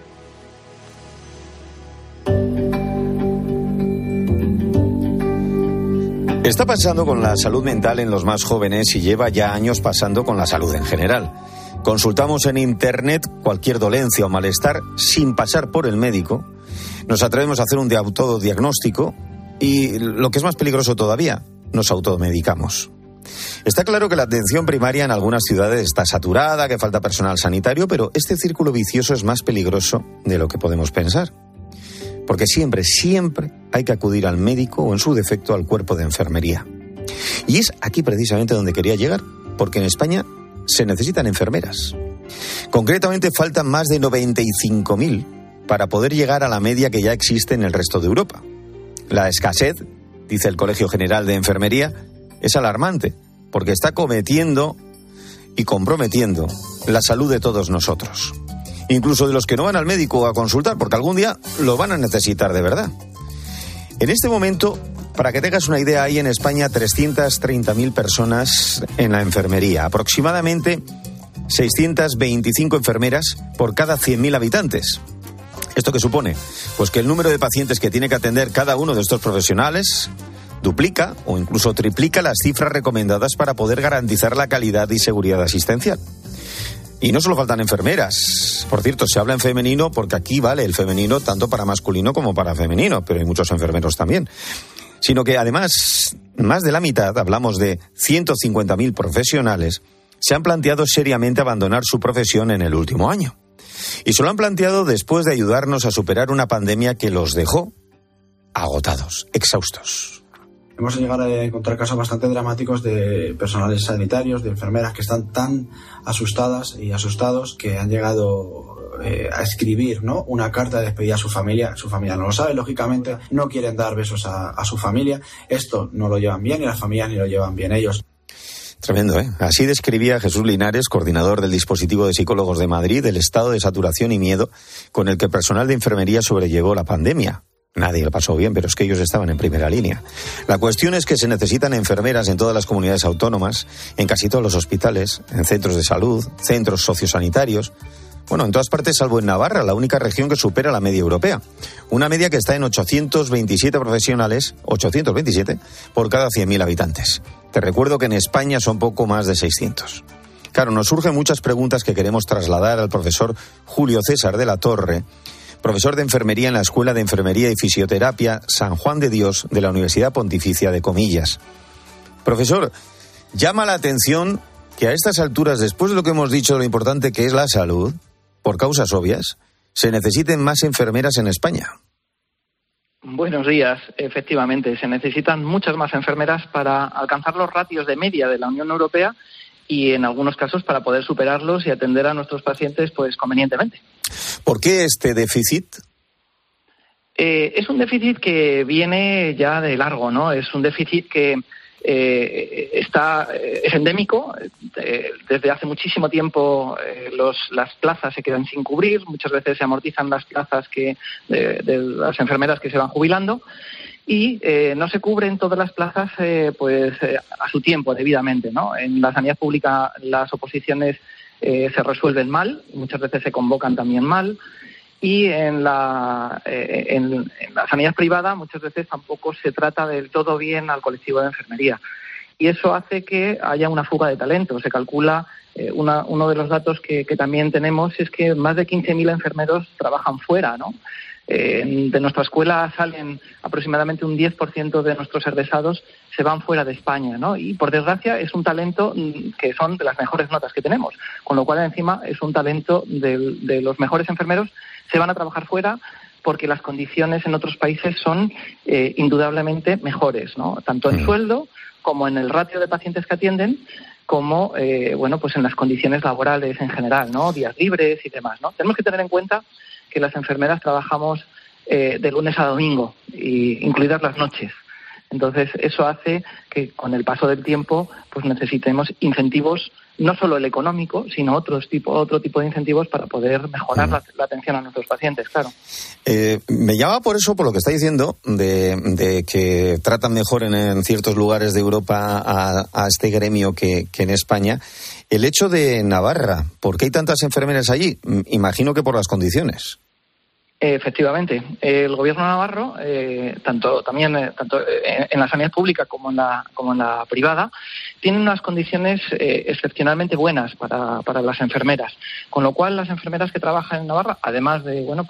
Está pasando con la salud mental en los más jóvenes y lleva ya años pasando con la salud en general. Consultamos en internet cualquier dolencia o malestar sin pasar por el médico. Nos atrevemos a hacer un autodiagnóstico y, lo que es más peligroso todavía, nos automedicamos. Está claro que la atención primaria en algunas ciudades está saturada, que falta personal sanitario, pero este círculo vicioso es más peligroso de lo que podemos pensar. Porque siempre hay que acudir al médico o, en su defecto, al cuerpo de enfermería. Y es aquí precisamente donde quería llegar, porque en España se necesitan enfermeras. Concretamente faltan más de 95.000 para poder llegar a la media que ya existe en el resto de Europa. La escasez, dice el Colegio General de Enfermería, es alarmante, porque está cometiendo y comprometiendo la salud de todos nosotros. Incluso de los que no van al médico a consultar, porque algún día lo van a necesitar de verdad. En este momento, para que tengas una idea, hay en España 330.000 personas en la enfermería, aproximadamente 625 enfermeras por cada 100.000 habitantes. ¿Esto qué supone? Pues que el número de pacientes que tiene que atender cada uno de estos profesionales duplica o incluso triplica las cifras recomendadas para poder garantizar la calidad y seguridad asistencial. Y no solo faltan enfermeras. Por cierto, se habla en femenino porque aquí vale el femenino tanto para masculino como para femenino, pero hay muchos enfermeros también. Sino que además, más de la mitad, hablamos de 150.000 profesionales, se han planteado seriamente abandonar su profesión en el último año. Y se lo han planteado después de ayudarnos a superar una pandemia que los dejó agotados, exhaustos. Hemos llegado a encontrar casos bastante dramáticos de personales sanitarios, de enfermeras que están tan asustadas y asustados que han llegado a escribir, ¿no?, una carta de despedida a su familia. Su familia no lo sabe, lógicamente, no quieren dar besos a su familia. Esto no lo llevan bien y las familias ni lo llevan bien ellos. Tremendo, ¿eh? Así describía Jesús Linares, coordinador del dispositivo de psicólogos de Madrid, el estado de saturación y miedo con el que el personal de enfermería sobrellevó la pandemia. Nadie lo pasó bien, pero es que ellos estaban en primera línea. La cuestión es que se necesitan enfermeras en todas las comunidades autónomas, en casi todos los hospitales, en centros de salud, centros sociosanitarios. Bueno, en todas partes salvo en Navarra, la única región que supera la media europea. Una media que está en 827 profesionales, 827, por cada 100.000 habitantes. Te recuerdo que en España son poco más de 600. Claro, nos surgen muchas preguntas que queremos trasladar al profesor Julio César de la Torre, profesor de enfermería en la Escuela de Enfermería y Fisioterapia San Juan de Dios de la Universidad Pontificia de Comillas. Profesor, llama la atención que a estas alturas, después de lo que hemos dicho de lo importante que es la salud, por causas obvias, se necesiten más enfermeras en España. Buenos días. Efectivamente, se necesitan muchas más enfermeras para alcanzar los ratios de media de la Unión Europea y en algunos casos para poder superarlos y atender a nuestros pacientes pues convenientemente. ¿Por qué este déficit? Es un déficit que viene ya de largo, ¿no? Es un déficit que es endémico. Desde hace muchísimo tiempo las plazas se quedan sin cubrir, muchas veces se amortizan las plazas de las enfermeras que se van jubilando y no se cubren todas las plazas a su tiempo, debidamente, ¿no? En la sanidad pública las oposiciones se resuelven mal, muchas veces se convocan también mal. Y en la sanidad privada muchas veces tampoco se trata del todo bien al colectivo de enfermería. Y eso hace que haya una fuga de talento. Se calcula, uno de los datos que también tenemos es que más de 15.000 enfermeros trabajan fuera, ¿no? De nuestra escuela salen aproximadamente un 10% de nuestros egresados se van fuera de España, ¿no? Y por desgracia es un talento que son de las mejores notas que tenemos, con lo cual encima es un talento de los mejores enfermeros, se van a trabajar fuera porque las condiciones en otros países son indudablemente mejores, ¿no? Tanto en sueldo como en el ratio de pacientes que atienden, como pues en las condiciones laborales en general, ¿no? Días libres y demás, ¿no? Tenemos que tener en cuenta que las enfermeras trabajamos de lunes a domingo, incluidas las noches. Entonces, eso hace que con el paso del tiempo pues necesitemos incentivos, no solo el económico, sino otro tipo de incentivos para poder mejorar la atención a nuestros pacientes, claro. Me llama por lo que está diciendo, de que tratan mejor en ciertos lugares de Europa a este gremio que en España. El hecho de Navarra, ¿por qué hay tantas enfermeras allí? Imagino que por las condiciones. Efectivamente, el gobierno navarro, tanto en la sanidad pública como en la privada, tiene unas condiciones excepcionalmente buenas para las enfermeras, con lo cual las enfermeras que trabajan en Navarra, además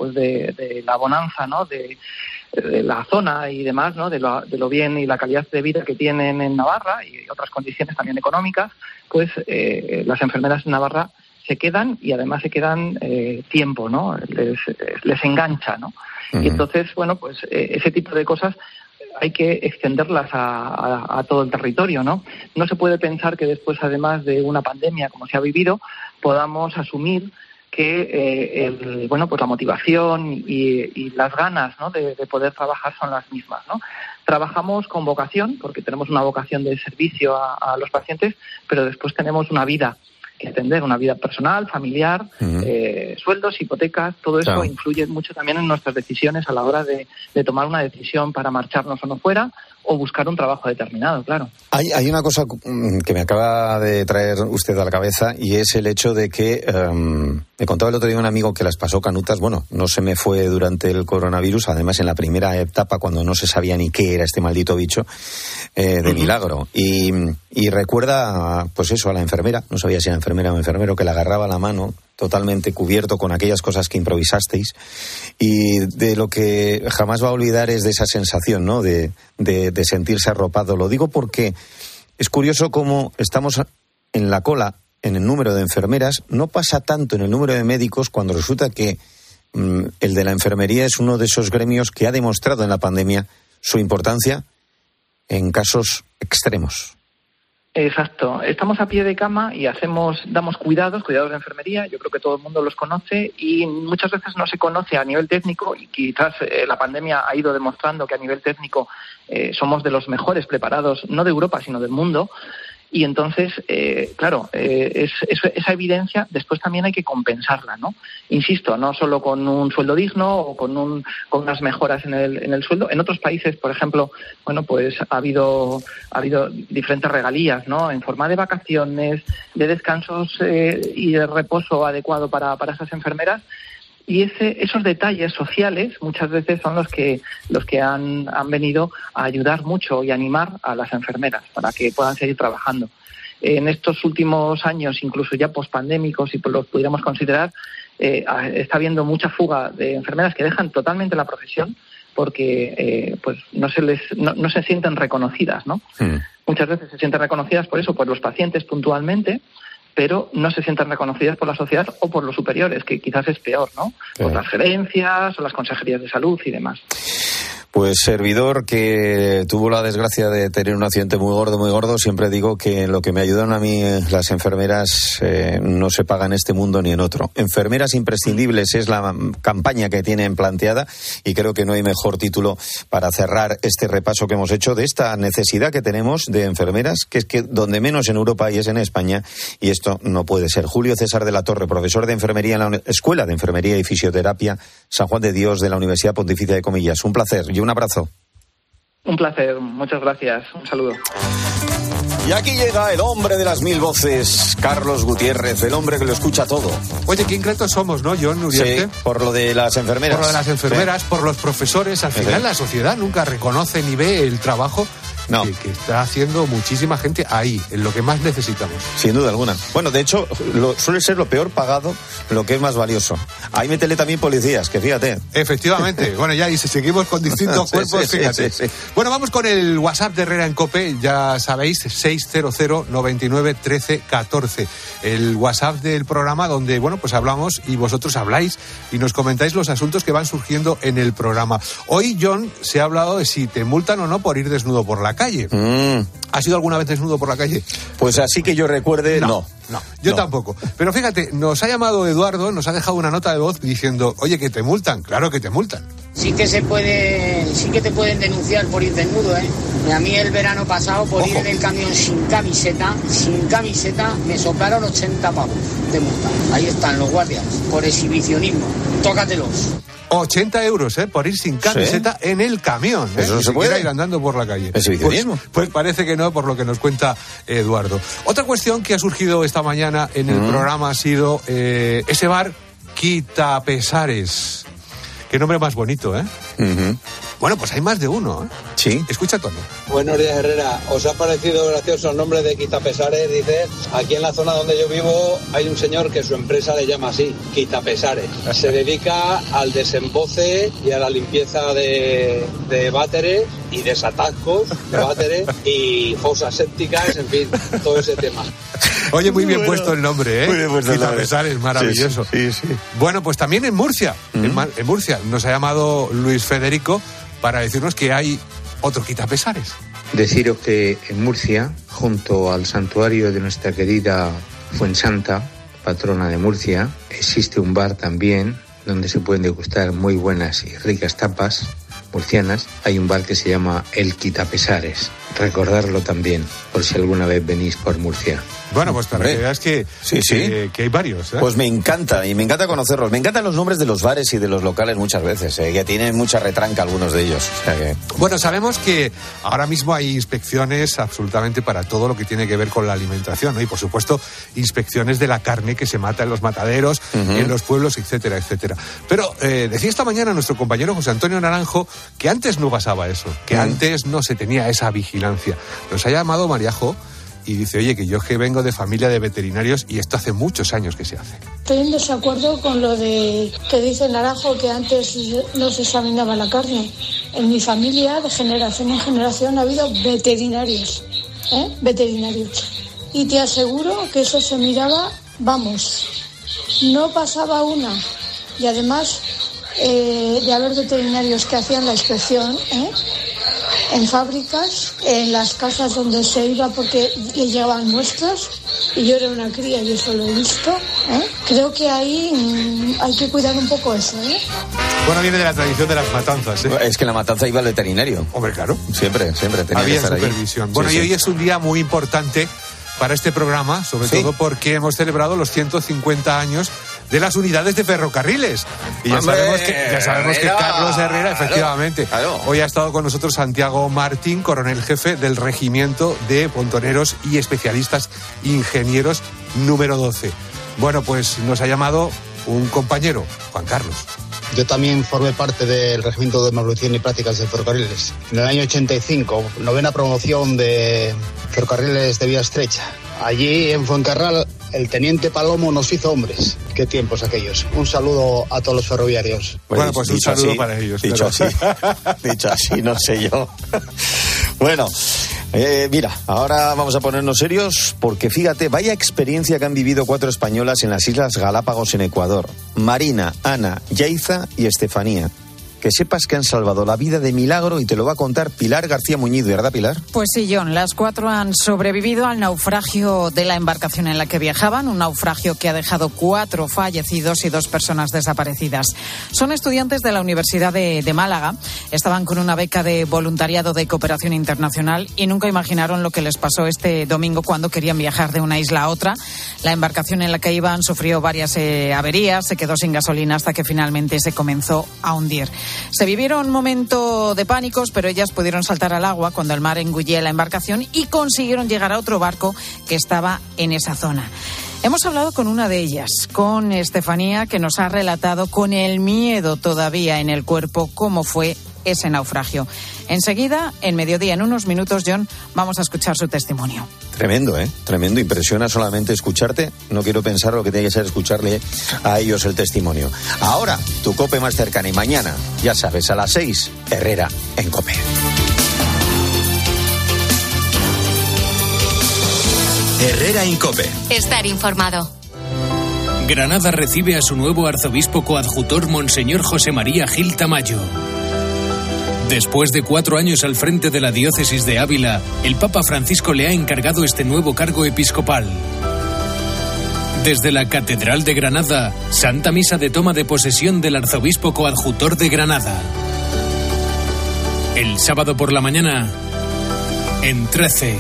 de la bonanza, ¿no?, de la zona y demás, ¿no?, de lo bien y la calidad de vida que tienen en Navarra y otras condiciones también económicas, pues las enfermeras en Navarra se quedan y además se quedan tiempo, ¿no? Les engancha, ¿no? Uh-huh. Y entonces, ese tipo de cosas hay que extenderlas a todo el territorio, ¿no? No se puede pensar que después, además de una pandemia como se ha vivido, podamos asumir que pues la motivación y las ganas, ¿no?, de poder trabajar son las mismas, ¿no? Trabajamos con vocación, porque tenemos una vocación de servicio a los pacientes, pero después tenemos una vida que atender, una vida personal, familiar, sueldos, hipotecas, todo eso influye mucho también en nuestras decisiones a la hora de tomar una decisión para marcharnos o no fuera, o buscar un trabajo determinado, claro. Hay una cosa que me acaba de traer usted a la cabeza, y es el hecho de que me contaba el otro día un amigo que las pasó canutas. Bueno, no se me fue durante el coronavirus, además en la primera etapa, cuando no se sabía ni qué era este maldito bicho, de milagro. Y recuerda, pues eso, a la enfermera, no sabía si era enfermera o enfermero, que le agarraba la mano, totalmente cubierto con aquellas cosas que improvisasteis, y de lo que jamás va a olvidar es de esa sensación, ¿no?, de sentirse arropado. Lo digo porque es curioso cómo estamos en la cola en el número de enfermeras, no pasa tanto en el número de médicos, cuando resulta que el de la enfermería es uno de esos gremios que ha demostrado en la pandemia su importancia en casos extremos. Exacto. Estamos a pie de cama y damos cuidados de enfermería. Yo creo que todo el mundo los conoce, y muchas veces no se conoce a nivel técnico, y quizás la pandemia ha ido demostrando que a nivel técnico somos de los mejores preparados, no de Europa, sino del mundo. Y entonces, esa evidencia después también hay que compensarla, ¿no? Insisto, no solo con un sueldo digno o con unas mejoras en el sueldo. En otros países, por ejemplo, pues ha habido diferentes regalías, ¿no?, en forma de vacaciones, de descansos y de reposo adecuado para esas enfermeras. Y esos detalles sociales muchas veces son los que han venido a ayudar mucho y animar a las enfermeras para que puedan seguir trabajando. En estos últimos años, incluso ya pospandémicos, si los pudiéramos considerar, está habiendo mucha fuga de enfermeras que dejan totalmente la profesión porque no se sienten reconocidas, ¿no? Muchas veces se sienten reconocidas por los pacientes puntualmente, pero no se sientan reconocidas por la sociedad o por los superiores, que quizás es peor, ¿no? Por las gerencias o las consejerías de salud y demás. Pues servidor, que tuvo la desgracia de tener un accidente muy gordo, siempre digo que lo que me ayudaron a mí las enfermeras no se paga en este mundo ni en otro. Enfermeras imprescindibles es la campaña que tienen planteada, y creo que no hay mejor título para cerrar este repaso que hemos hecho de esta necesidad que tenemos de enfermeras, que es que donde menos en Europa y es en España, y esto no puede ser. Julio César de la Torre, profesor de enfermería en la Escuela de Enfermería y Fisioterapia San Juan de Dios de la Universidad Pontificia de Comillas. Un placer y un abrazo. Un placer, muchas gracias, un saludo. Y aquí llega el hombre de las 1000 voces, Carlos Gutiérrez, el hombre que lo escucha todo. Oye, qué ingratos somos, ¿no, John Uriarte? Sí, por lo de las enfermeras. Por lo de las enfermeras, sí. Por los profesores. Al final la sociedad nunca reconoce ni ve el trabajo que está haciendo muchísima gente ahí, en lo que más necesitamos. Sin duda alguna. Bueno, de hecho, suele ser lo peor pagado, lo que es más valioso. Ahí métele también policías, que fíjate. Efectivamente. Bueno, ya, y si seguimos con distintos cuerpos, fíjate. Sí. Bueno, vamos con el WhatsApp de Herrera en COPE, ya sabéis, 600 99 13 14. El WhatsApp del programa donde, pues hablamos y vosotros habláis y nos comentáis los asuntos que van surgiendo en el programa. Hoy, John, se ha hablado de si te multan o no por ir desnudo por la calle. ¿Has ido alguna vez desnudo por la calle? Pues así que yo recuerde, no. Yo tampoco. Pero fíjate, nos ha llamado Eduardo, nos ha dejado una nota de voz diciendo, oye, que te multan. Claro que te multan. Sí que te pueden denunciar por ir desnudo, ¿eh? A mí el verano pasado, por ir en el camión sin camiseta, me soplaron 80 pavos de multa. Ahí están los guardias, por exhibicionismo. Tócatelos. 80 euros, por ir sin camiseta en el camión. Eso no se puede ir andando por la calle. ¿Exhibicionismo? Pues parece que no, por lo que nos cuenta Eduardo. Otra cuestión que ha surgido esta mañana en el programa ha sido ese bar Quitapesares. Qué nombre más bonito, ¿eh? Bueno, pues hay más de uno, ¿eh? Sí. Escucha, Tony. Buenos días, Herrera. ¿Os ha parecido gracioso el nombre de Quitapesares? Dice, aquí en la zona donde yo vivo hay un señor que su empresa le llama así, Quitapesares. Se dedica al desemboce y a la limpieza de váteres y desatascos de váteres y fosas sépticas, en fin, todo ese tema. Oye, muy bien puesto el nombre, ¿eh? Muy bien puesto Quitapesares, maravilloso. Sí. Bueno, pues también en Murcia, en Murcia, nos ha llamado Luis Federico para decirnos que hay otro Quitapesares. Deciros que en Murcia, junto al santuario de nuestra querida Fuensanta, patrona de Murcia. Existe un bar también donde se pueden degustar muy buenas y ricas tapas murcianas. Hay un bar que se llama El Quitapesares. Recordarlo también, por si alguna vez venís por Murcia. Bueno, pues para que veas que hay varios. Pues me encanta, y me encanta conocerlos. Me encantan los nombres de los bares y de los locales muchas veces, que tienen mucha retranca algunos de ellos. O sea que... Bueno, sabemos que ahora mismo hay inspecciones absolutamente para todo lo que tiene que ver con la alimentación, ¿no? Y por supuesto, inspecciones de la carne que se mata en los mataderos, en los pueblos, etcétera, etcétera. Pero decía esta mañana nuestro compañero José Antonio Naranjo que antes no pasaba eso, que antes no se tenía esa vigilancia. Nos ha llamado Mariajo y dice, oye, que yo es que vengo de familia de veterinarios y esto hace muchos años que se hace. Estoy en desacuerdo con lo de que dice Naranjo, que antes no se examinaba la carne. En mi familia, de generación en generación, ha habido veterinarios, veterinarios. Y te aseguro que eso se miraba, vamos, no pasaba una. Y además de haber veterinarios que hacían la inspección, en fábricas, en las casas donde se iba porque le llevaban muestras, y yo era una cría y eso lo he visto. Creo que ahí hay que cuidar un poco eso. Bueno, viene de la tradición de las matanzas. Es que la matanza iba al veterinario. Hombre, claro. Siempre tenía había que estar supervisión. Ahí. Bueno, Sí, y hoy es un día muy importante para este programa, sobre todo porque hemos celebrado los 150 años de las unidades de ferrocarriles. Y ya sabemos que Carlos Herrera, efectivamente. Claro. Hoy ha estado con nosotros Santiago Martín, coronel jefe del Regimiento de Pontoneros y Especialistas Ingenieros número 12. Bueno, pues nos ha llamado un compañero, Juan Carlos. Yo también formé parte del Regimiento de Manutención y Prácticas de Ferrocarriles. En el año 85, 9ª promoción de ferrocarriles de vía estrecha. Allí en Fuencarral, el teniente Palomo nos hizo hombres. Qué tiempos aquellos. Un saludo a todos los ferroviarios. Bueno, pues un saludo así, para ellos. Dicho así, no sé yo. Bueno, mira, ahora vamos a ponernos serios porque fíjate, vaya experiencia que han vivido 4 españolas en las Islas Galápagos en Ecuador. Marina, Ana, Yaiza y Estefanía. Que sepas que han salvado la vida de milagro y te lo va a contar Pilar García Muñiz, ¿verdad, Pilar? Pues sí, John, las 4 han sobrevivido al naufragio de la embarcación en la que viajaban, un naufragio que ha dejado 4 fallecidos y 2 personas desaparecidas. Son estudiantes de la Universidad de Málaga, estaban con una beca de voluntariado de cooperación internacional y nunca imaginaron lo que les pasó este domingo cuando querían viajar de una isla a otra. La embarcación en la que iban sufrió varias averías, se quedó sin gasolina hasta que finalmente se comenzó a hundir. Se vivieron un momento de pánicos, pero ellas pudieron saltar al agua cuando el mar engullía la embarcación y consiguieron llegar a otro barco que estaba en esa zona. Hemos hablado con una de ellas, con Estefanía, que nos ha relatado con el miedo todavía en el cuerpo cómo fue ese naufragio. Enseguida, en Mediodía, en unos minutos, John, vamos a escuchar su testimonio. Tremendo, Tremendo. Impresiona solamente escucharte. No quiero pensar lo que tiene que ser escucarle a ellos el testimonio. Ahora, tu COPE más cercana y mañana, ya sabes, a las 6, Herrera en COPE. Herrera en COPE. Estar informado. Granada recibe a su nuevo arzobispo coadjutor, Monseñor José María Gil Tamayo. Después de 4 años al frente de la diócesis de Ávila, el Papa Francisco le ha encargado este nuevo cargo episcopal. Desde la Catedral de Granada, Santa Misa de toma de posesión del arzobispo coadjutor de Granada. El sábado por la mañana, en 13.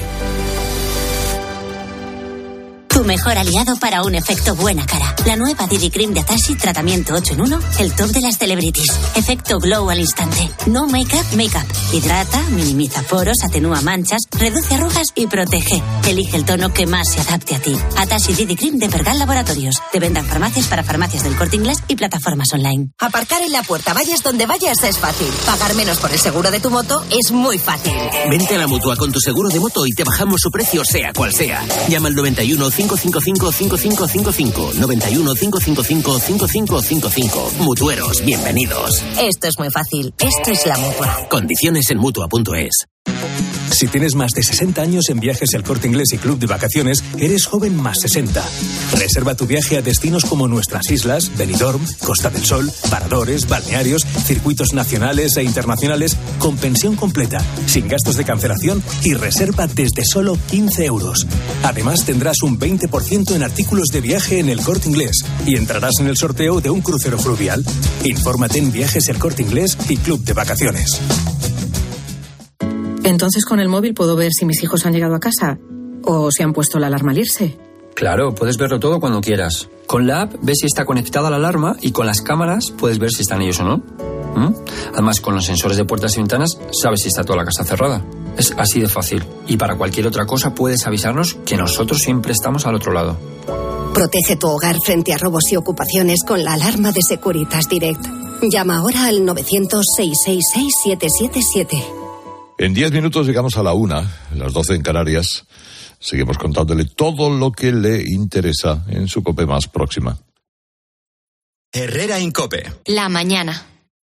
Tu mejor aliado para un efecto buena cara. La nueva Didi Cream de Atashi, tratamiento 8 en 1, el top de las celebrities. Efecto glow al instante. No make-up. Hidrata, minimiza poros, atenúa manchas, reduce arrugas y protege. Elige el tono que más se adapte a ti. Atashi Didi Cream de Pergal Laboratorios. Te vendan farmacias para farmacias del Corte Inglés y plataformas online. Aparcar en la puerta, vayas donde vayas, es fácil. Pagar menos por el seguro de tu moto es muy fácil. Vente a la Mutua con tu seguro de moto y te bajamos su precio sea cual sea. Llama al 91 555 5555. 91 555 5555. Mutueros, bienvenidos. Esto es muy fácil. Esto es la Mutua. Condiciones en Mutua.es. Si tienes más de 60 años en Viajes El Corte Inglés y Club de Vacaciones, eres joven más 60. Reserva tu viaje a destinos como nuestras islas, Benidorm, Costa del Sol, paradores, balnearios, circuitos nacionales e internacionales con pensión completa, sin gastos de cancelación y reserva desde solo 15 euros. Además, tendrás un 20% en artículos de viaje en El Corte Inglés y entrarás en el sorteo de un crucero fluvial. Infórmate en Viajes El Corte Inglés y Club de Vacaciones. Entonces, con el móvil puedo ver si mis hijos han llegado a casa o si han puesto la alarma al irse. Claro, puedes verlo todo cuando quieras. Con la app ves si está conectada la alarma y con las cámaras puedes ver si están ellos o no. Además, con los sensores de puertas y ventanas sabes si está toda la casa cerrada. Es así de fácil. Y para cualquier otra cosa puedes avisarnos, que nosotros siempre estamos al otro lado. Protege tu hogar frente a robos y ocupaciones con la alarma de Securitas Direct. Llama ahora al 900-666-777. En 10 minutos llegamos a la 1, las 12 en Canarias. Seguimos contándole todo lo que le interesa en su COPE más próxima. Herrera en COPE. La mañana.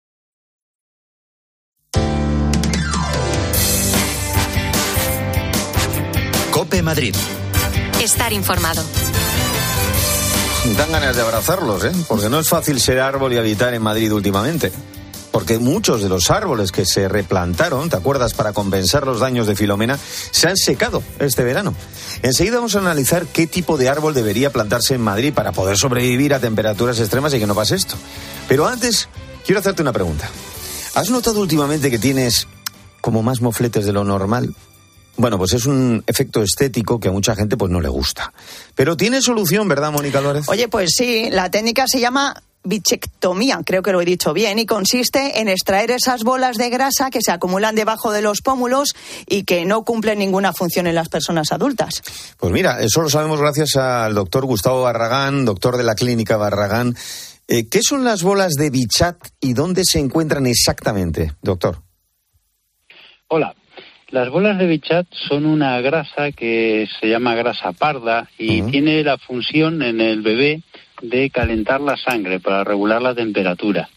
COPE Madrid. Estar informado. Dan ganas de abrazarlos, porque no es fácil ser árbol y habitar en Madrid últimamente. Porque muchos de los árboles que se replantaron, ¿te acuerdas?, para compensar los daños de Filomena, se han secado este verano. Enseguida vamos a analizar qué tipo de árbol debería plantarse en Madrid para poder sobrevivir a temperaturas extremas y que no pase esto. Pero antes, quiero hacerte una pregunta. ¿Has notado últimamente que tienes como más mofletes de lo normal? Bueno, pues es un efecto estético que a mucha gente pues no le gusta. Pero tiene solución, ¿verdad, Mónica Álvarez? Oye, pues sí, la técnica se llama bichectomía, creo que lo he dicho bien, y consiste en extraer esas bolas de grasa que se acumulan debajo de los pómulos y que no cumplen ninguna función en las personas adultas. Pues mira, eso lo sabemos gracias al doctor Gustavo Barragán, doctor de la Clínica Barragán. ¿Qué son las bolas de Bichat y dónde se encuentran exactamente, doctor? Hola. Las bolas de Bichat son una grasa que se llama grasa parda y tiene la función en el bebé de calentar la sangre para regular la temperatura.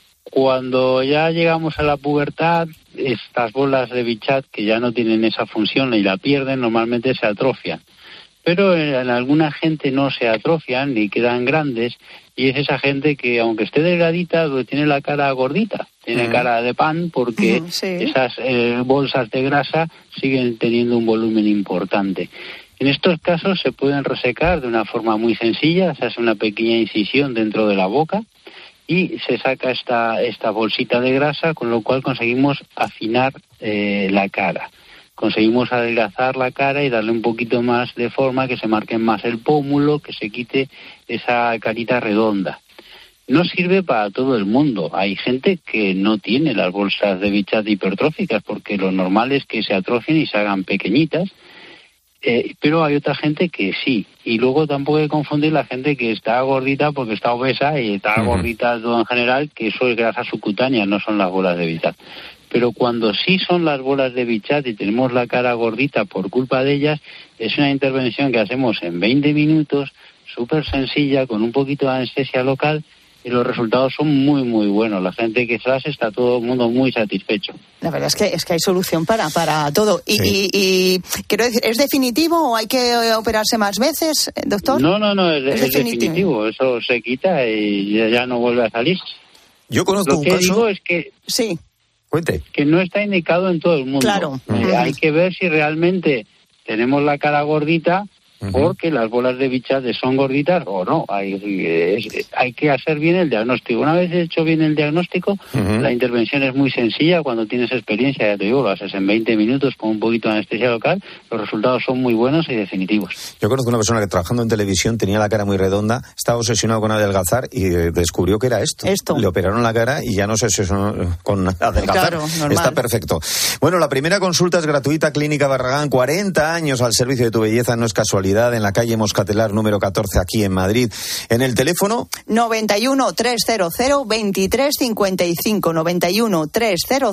Cuando ya llegamos a la pubertad, estas bolas de Bichat, que ya no tienen esa función y la pierden, normalmente se atrofian. Pero en alguna gente no se atrofian ni quedan grandes, y es esa gente que, aunque esté delgadita, pues tiene la cara gordita, tiene cara de pan, porque esas bolsas de grasa siguen teniendo un volumen importante. En estos casos se pueden resecar de una forma muy sencilla, se hace una pequeña incisión dentro de la boca y se saca esta bolsita de grasa, con lo cual conseguimos afinar la cara. Conseguimos adelgazar la cara y darle un poquito más de forma, que se marque más el pómulo, que se quite esa carita redonda. No sirve para todo el mundo. Hay gente que no tiene las bolsas de Bichat hipertróficas, porque lo normal es que se atrofien y se hagan pequeñitas, pero hay otra gente que sí. Y luego tampoco hay que confundir la gente que está gordita porque está obesa y está gordita todo en general, que eso es grasa subcutánea, no son las bolas de Bichat. Pero cuando sí son las bolas de Bichat y tenemos la cara gordita por culpa de ellas, es una intervención que hacemos en 20 minutos, súper sencilla, con un poquito de anestesia local, y los resultados son muy, muy buenos. La gente que se hace, está todo el mundo muy satisfecho. La verdad es que hay solución para todo. Y quiero decir, ¿es definitivo o hay que operarse más veces, doctor? No, es definitivo. Eso se quita y ya no vuelve a salir. Yo conozco un caso... Lo que digo es que... Sí. Cuente. Que no está indicado en todo el mundo. Claro. Hay que ver si realmente tenemos la cara gordita, porque las bolas de Bichat son gorditas o no. Hay que hacer bien el diagnóstico. Una vez hecho bien el diagnóstico, la intervención es muy sencilla. Cuando tienes experiencia, ya te digo, lo haces en 20 minutos con un poquito de anestesia local. Los resultados son muy buenos y definitivos. Yo conozco una persona que, trabajando en televisión, tenía la cara muy redonda, estaba obsesionado con adelgazar y descubrió que era esto. Le operaron la cara y ya no se obsesionó con adelgazar. Claro, normal. Está perfecto. Bueno, la primera consulta es gratuita. Clínica Barragán, 40 años al servicio de tu belleza, no es casualidad. En la calle Moscatelar número 14, aquí en Madrid. En el teléfono 91 300 2355, 91 300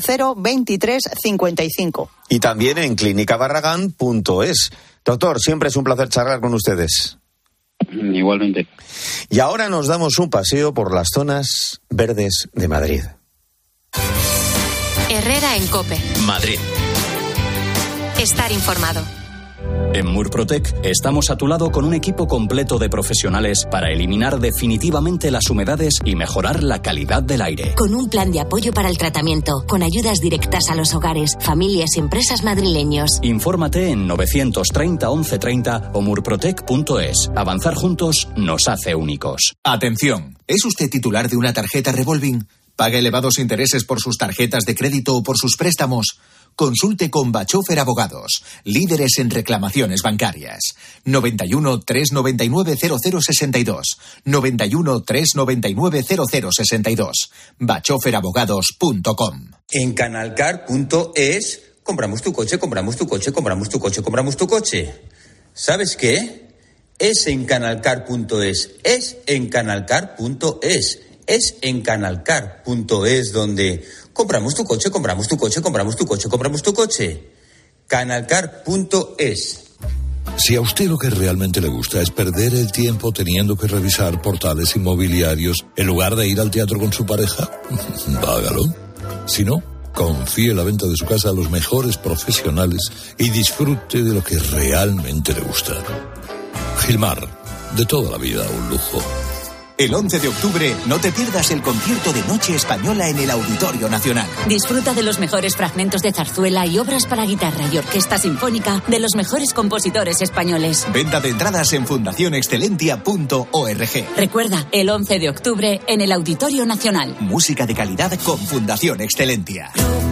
2355. Y también en clínicabarragán.es. Doctor, siempre es un placer charlar con ustedes. Igualmente. Y ahora nos damos un paseo por las zonas verdes de Madrid. Herrera en COPE. Madrid. Estar informado. En Murprotec estamos a tu lado con un equipo completo de profesionales para eliminar definitivamente las humedades y mejorar la calidad del aire. Con un plan de apoyo para el tratamiento, con ayudas directas a los hogares, familias y empresas madrileños. Infórmate en 930 1130 o murprotec.es. Avanzar juntos nos hace únicos. Atención, ¿es usted titular de una tarjeta revolving? ¿Paga elevados intereses por sus tarjetas de crédito o por sus préstamos? Consulte con Bachofer Abogados, líderes en reclamaciones bancarias. 91 399 0062. 91 399 0062. bachoferabogados.com. En canalcar.es compramos tu coche, compramos tu coche, compramos tu coche, compramos tu coche. ¿Sabes qué? Es en canalcar.es. Es en canalcar.es. Es en canalcar.es donde compramos tu coche, compramos tu coche, compramos tu coche, compramos tu coche. Canalcar.es. Si a usted lo que realmente le gusta es perder el tiempo teniendo que revisar portales inmobiliarios en lugar de ir al teatro con su pareja, hágalo. Si no, confíe la venta de su casa a los mejores profesionales y disfrute de lo que realmente le gusta. Gilmar, de toda la vida un lujo. El 11 de octubre no te pierdas el concierto de Noche Española en el Auditorio Nacional. Disfruta de los mejores fragmentos de zarzuela y obras para guitarra y orquesta sinfónica de los mejores compositores españoles. Venta de entradas en fundacionexcelentia.org. Recuerda, el 11 de octubre en el Auditorio Nacional. Música de calidad con Fundación Excelentia.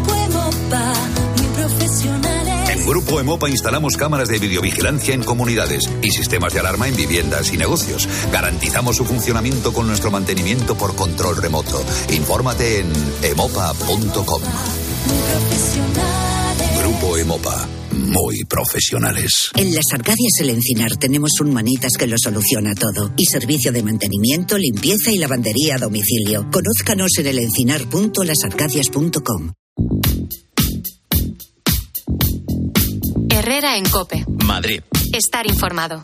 En Grupo Emopa instalamos cámaras de videovigilancia en comunidades y sistemas de alarma en viviendas y negocios. Garantizamos su funcionamiento con nuestro mantenimiento por control remoto. Infórmate en emopa.com. Grupo Emopa. Muy profesionales. En Las Arcadias El Encinar tenemos un manitas que lo soluciona todo. Y servicio de mantenimiento, limpieza y lavandería a domicilio. Conózcanos en elencinar.lasarcadias.com. Herrera en COPE. Madrid. Estar informado.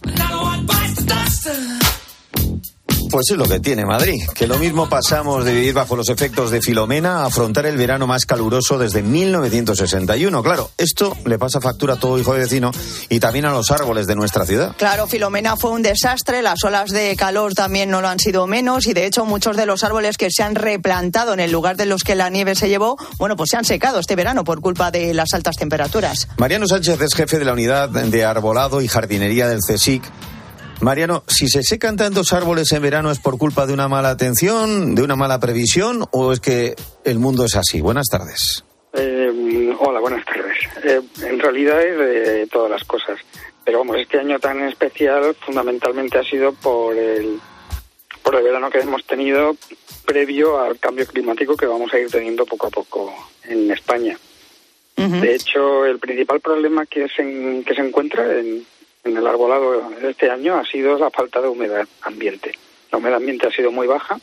Pues es lo que tiene Madrid, que lo mismo pasamos de vivir bajo los efectos de Filomena a afrontar el verano más caluroso desde 1961. Claro, esto le pasa factura a todo hijo de vecino y también a los árboles de nuestra ciudad. Claro, Filomena fue un desastre, las olas de calor también no lo han sido menos y de hecho muchos de los árboles que se han replantado en el lugar de los que la nieve se llevó, bueno, pues se han secado este verano por culpa de las altas temperaturas. Mariano Sánchez es jefe de la unidad de arbolado y jardinería del CSIC. Mariano, si se secan tantos árboles en verano, ¿es por culpa de una mala atención, de una mala previsión o es que el mundo es así? Buenas tardes. Hola, buenas tardes. En realidad es de todas las cosas. Pero vamos, este año tan especial fundamentalmente ha sido por el verano que hemos tenido previo al cambio climático que vamos a ir teniendo poco a poco en España. Uh-huh. De hecho, el principal problema que se encuentra en el arbolado de este año ha sido la falta de humedad ambiente. La humedad ambiente ha sido muy baja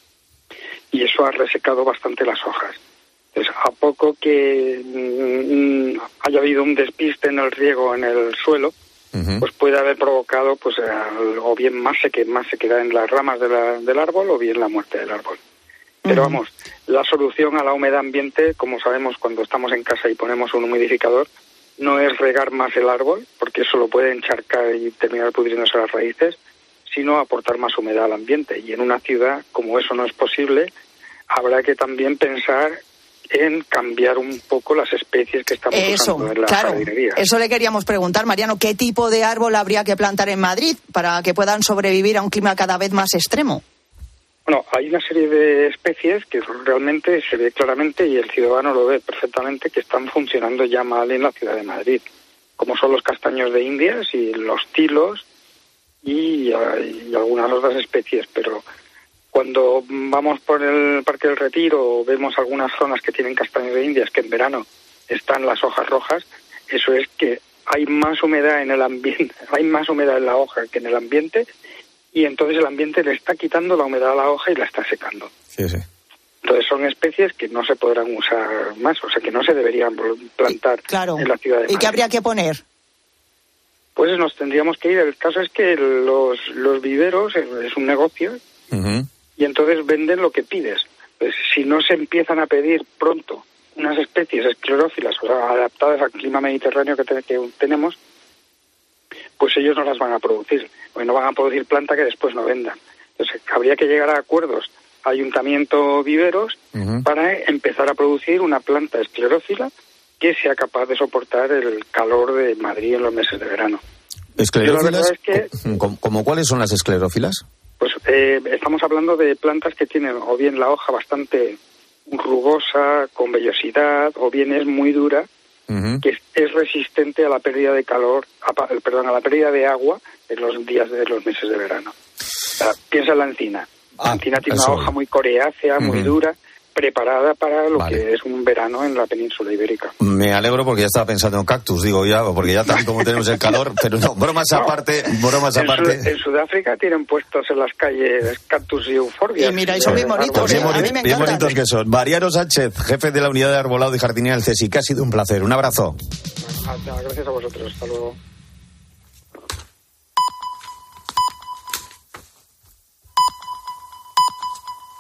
y eso ha resecado bastante las hojas. Entonces, a poco que haya habido un despiste en el riego en el suelo, pues puede haber provocado pues o bien más sequedad en las ramas del árbol o bien la muerte del árbol. Pero vamos, la solución a la humedad ambiente, como sabemos cuando estamos en casa y ponemos un humidificador, no es regar más el árbol, porque eso lo puede encharcar y terminar pudriéndose las raíces, sino aportar más humedad al ambiente. Y en una ciudad, como eso no es posible, habrá que también pensar en cambiar un poco las especies que estamos usando en la jardinería. Eso le queríamos preguntar, Mariano, ¿qué tipo de árbol habría que plantar en Madrid para que puedan sobrevivir a un clima cada vez más extremo? Bueno, hay una serie de especies que realmente se ve claramente y el ciudadano lo ve perfectamente que están funcionando ya mal en la ciudad de Madrid, como son los castaños de Indias y los tilos y algunas otras especies, pero cuando vamos por el Parque del Retiro o vemos algunas zonas que tienen castaños de Indias que en verano están las hojas rojas, eso es que hay más humedad en el ambiente, hay más humedad en la hoja que en el ambiente, y entonces el ambiente le está quitando la humedad a la hoja y la está secando. Sí, sí. Entonces son especies que no se podrán usar más, o sea que no se deberían plantar en la ciudad de Madrid. ¿Y qué habría que poner? Pues nos tendríamos que ir. El caso es que los viveros es un negocio y entonces venden lo que pides. Pues si no se empiezan a pedir pronto unas especies esclerófilas, o sea, adaptadas al clima mediterráneo que tenemos, pues ellos no las van a producir, o no van a producir planta que después no vendan. Entonces, habría que llegar a acuerdos ayuntamiento-viveros para empezar a producir una planta esclerófila que sea capaz de soportar el calor de Madrid en los meses de verano. ¿Esclerófilas? ¿Cómo cuáles son las esclerófilas? Pues estamos hablando de plantas que tienen o bien la hoja bastante rugosa, con vellosidad, o bien es muy dura, que es resistente a la pérdida de calor, a la pérdida de agua en los días de los meses de verano. O sea, piensa en la encina. La encina tiene una hoja muy coriácea, muy dura, preparada para lo que es un verano en la península ibérica. Me alegro porque ya estaba pensando en cactus, digo ya, porque ya tal como tenemos el calor, pero no, bromas aparte. En Sudáfrica tienen puestos en las calles cactus y euforbias. Y mira, y son bien bonitos, bien bonitos que son. Mariano Sánchez, jefe de la unidad de arbolado y jardinería del CSIC, ha sido un placer. Un abrazo. Gracias a vosotros, hasta luego.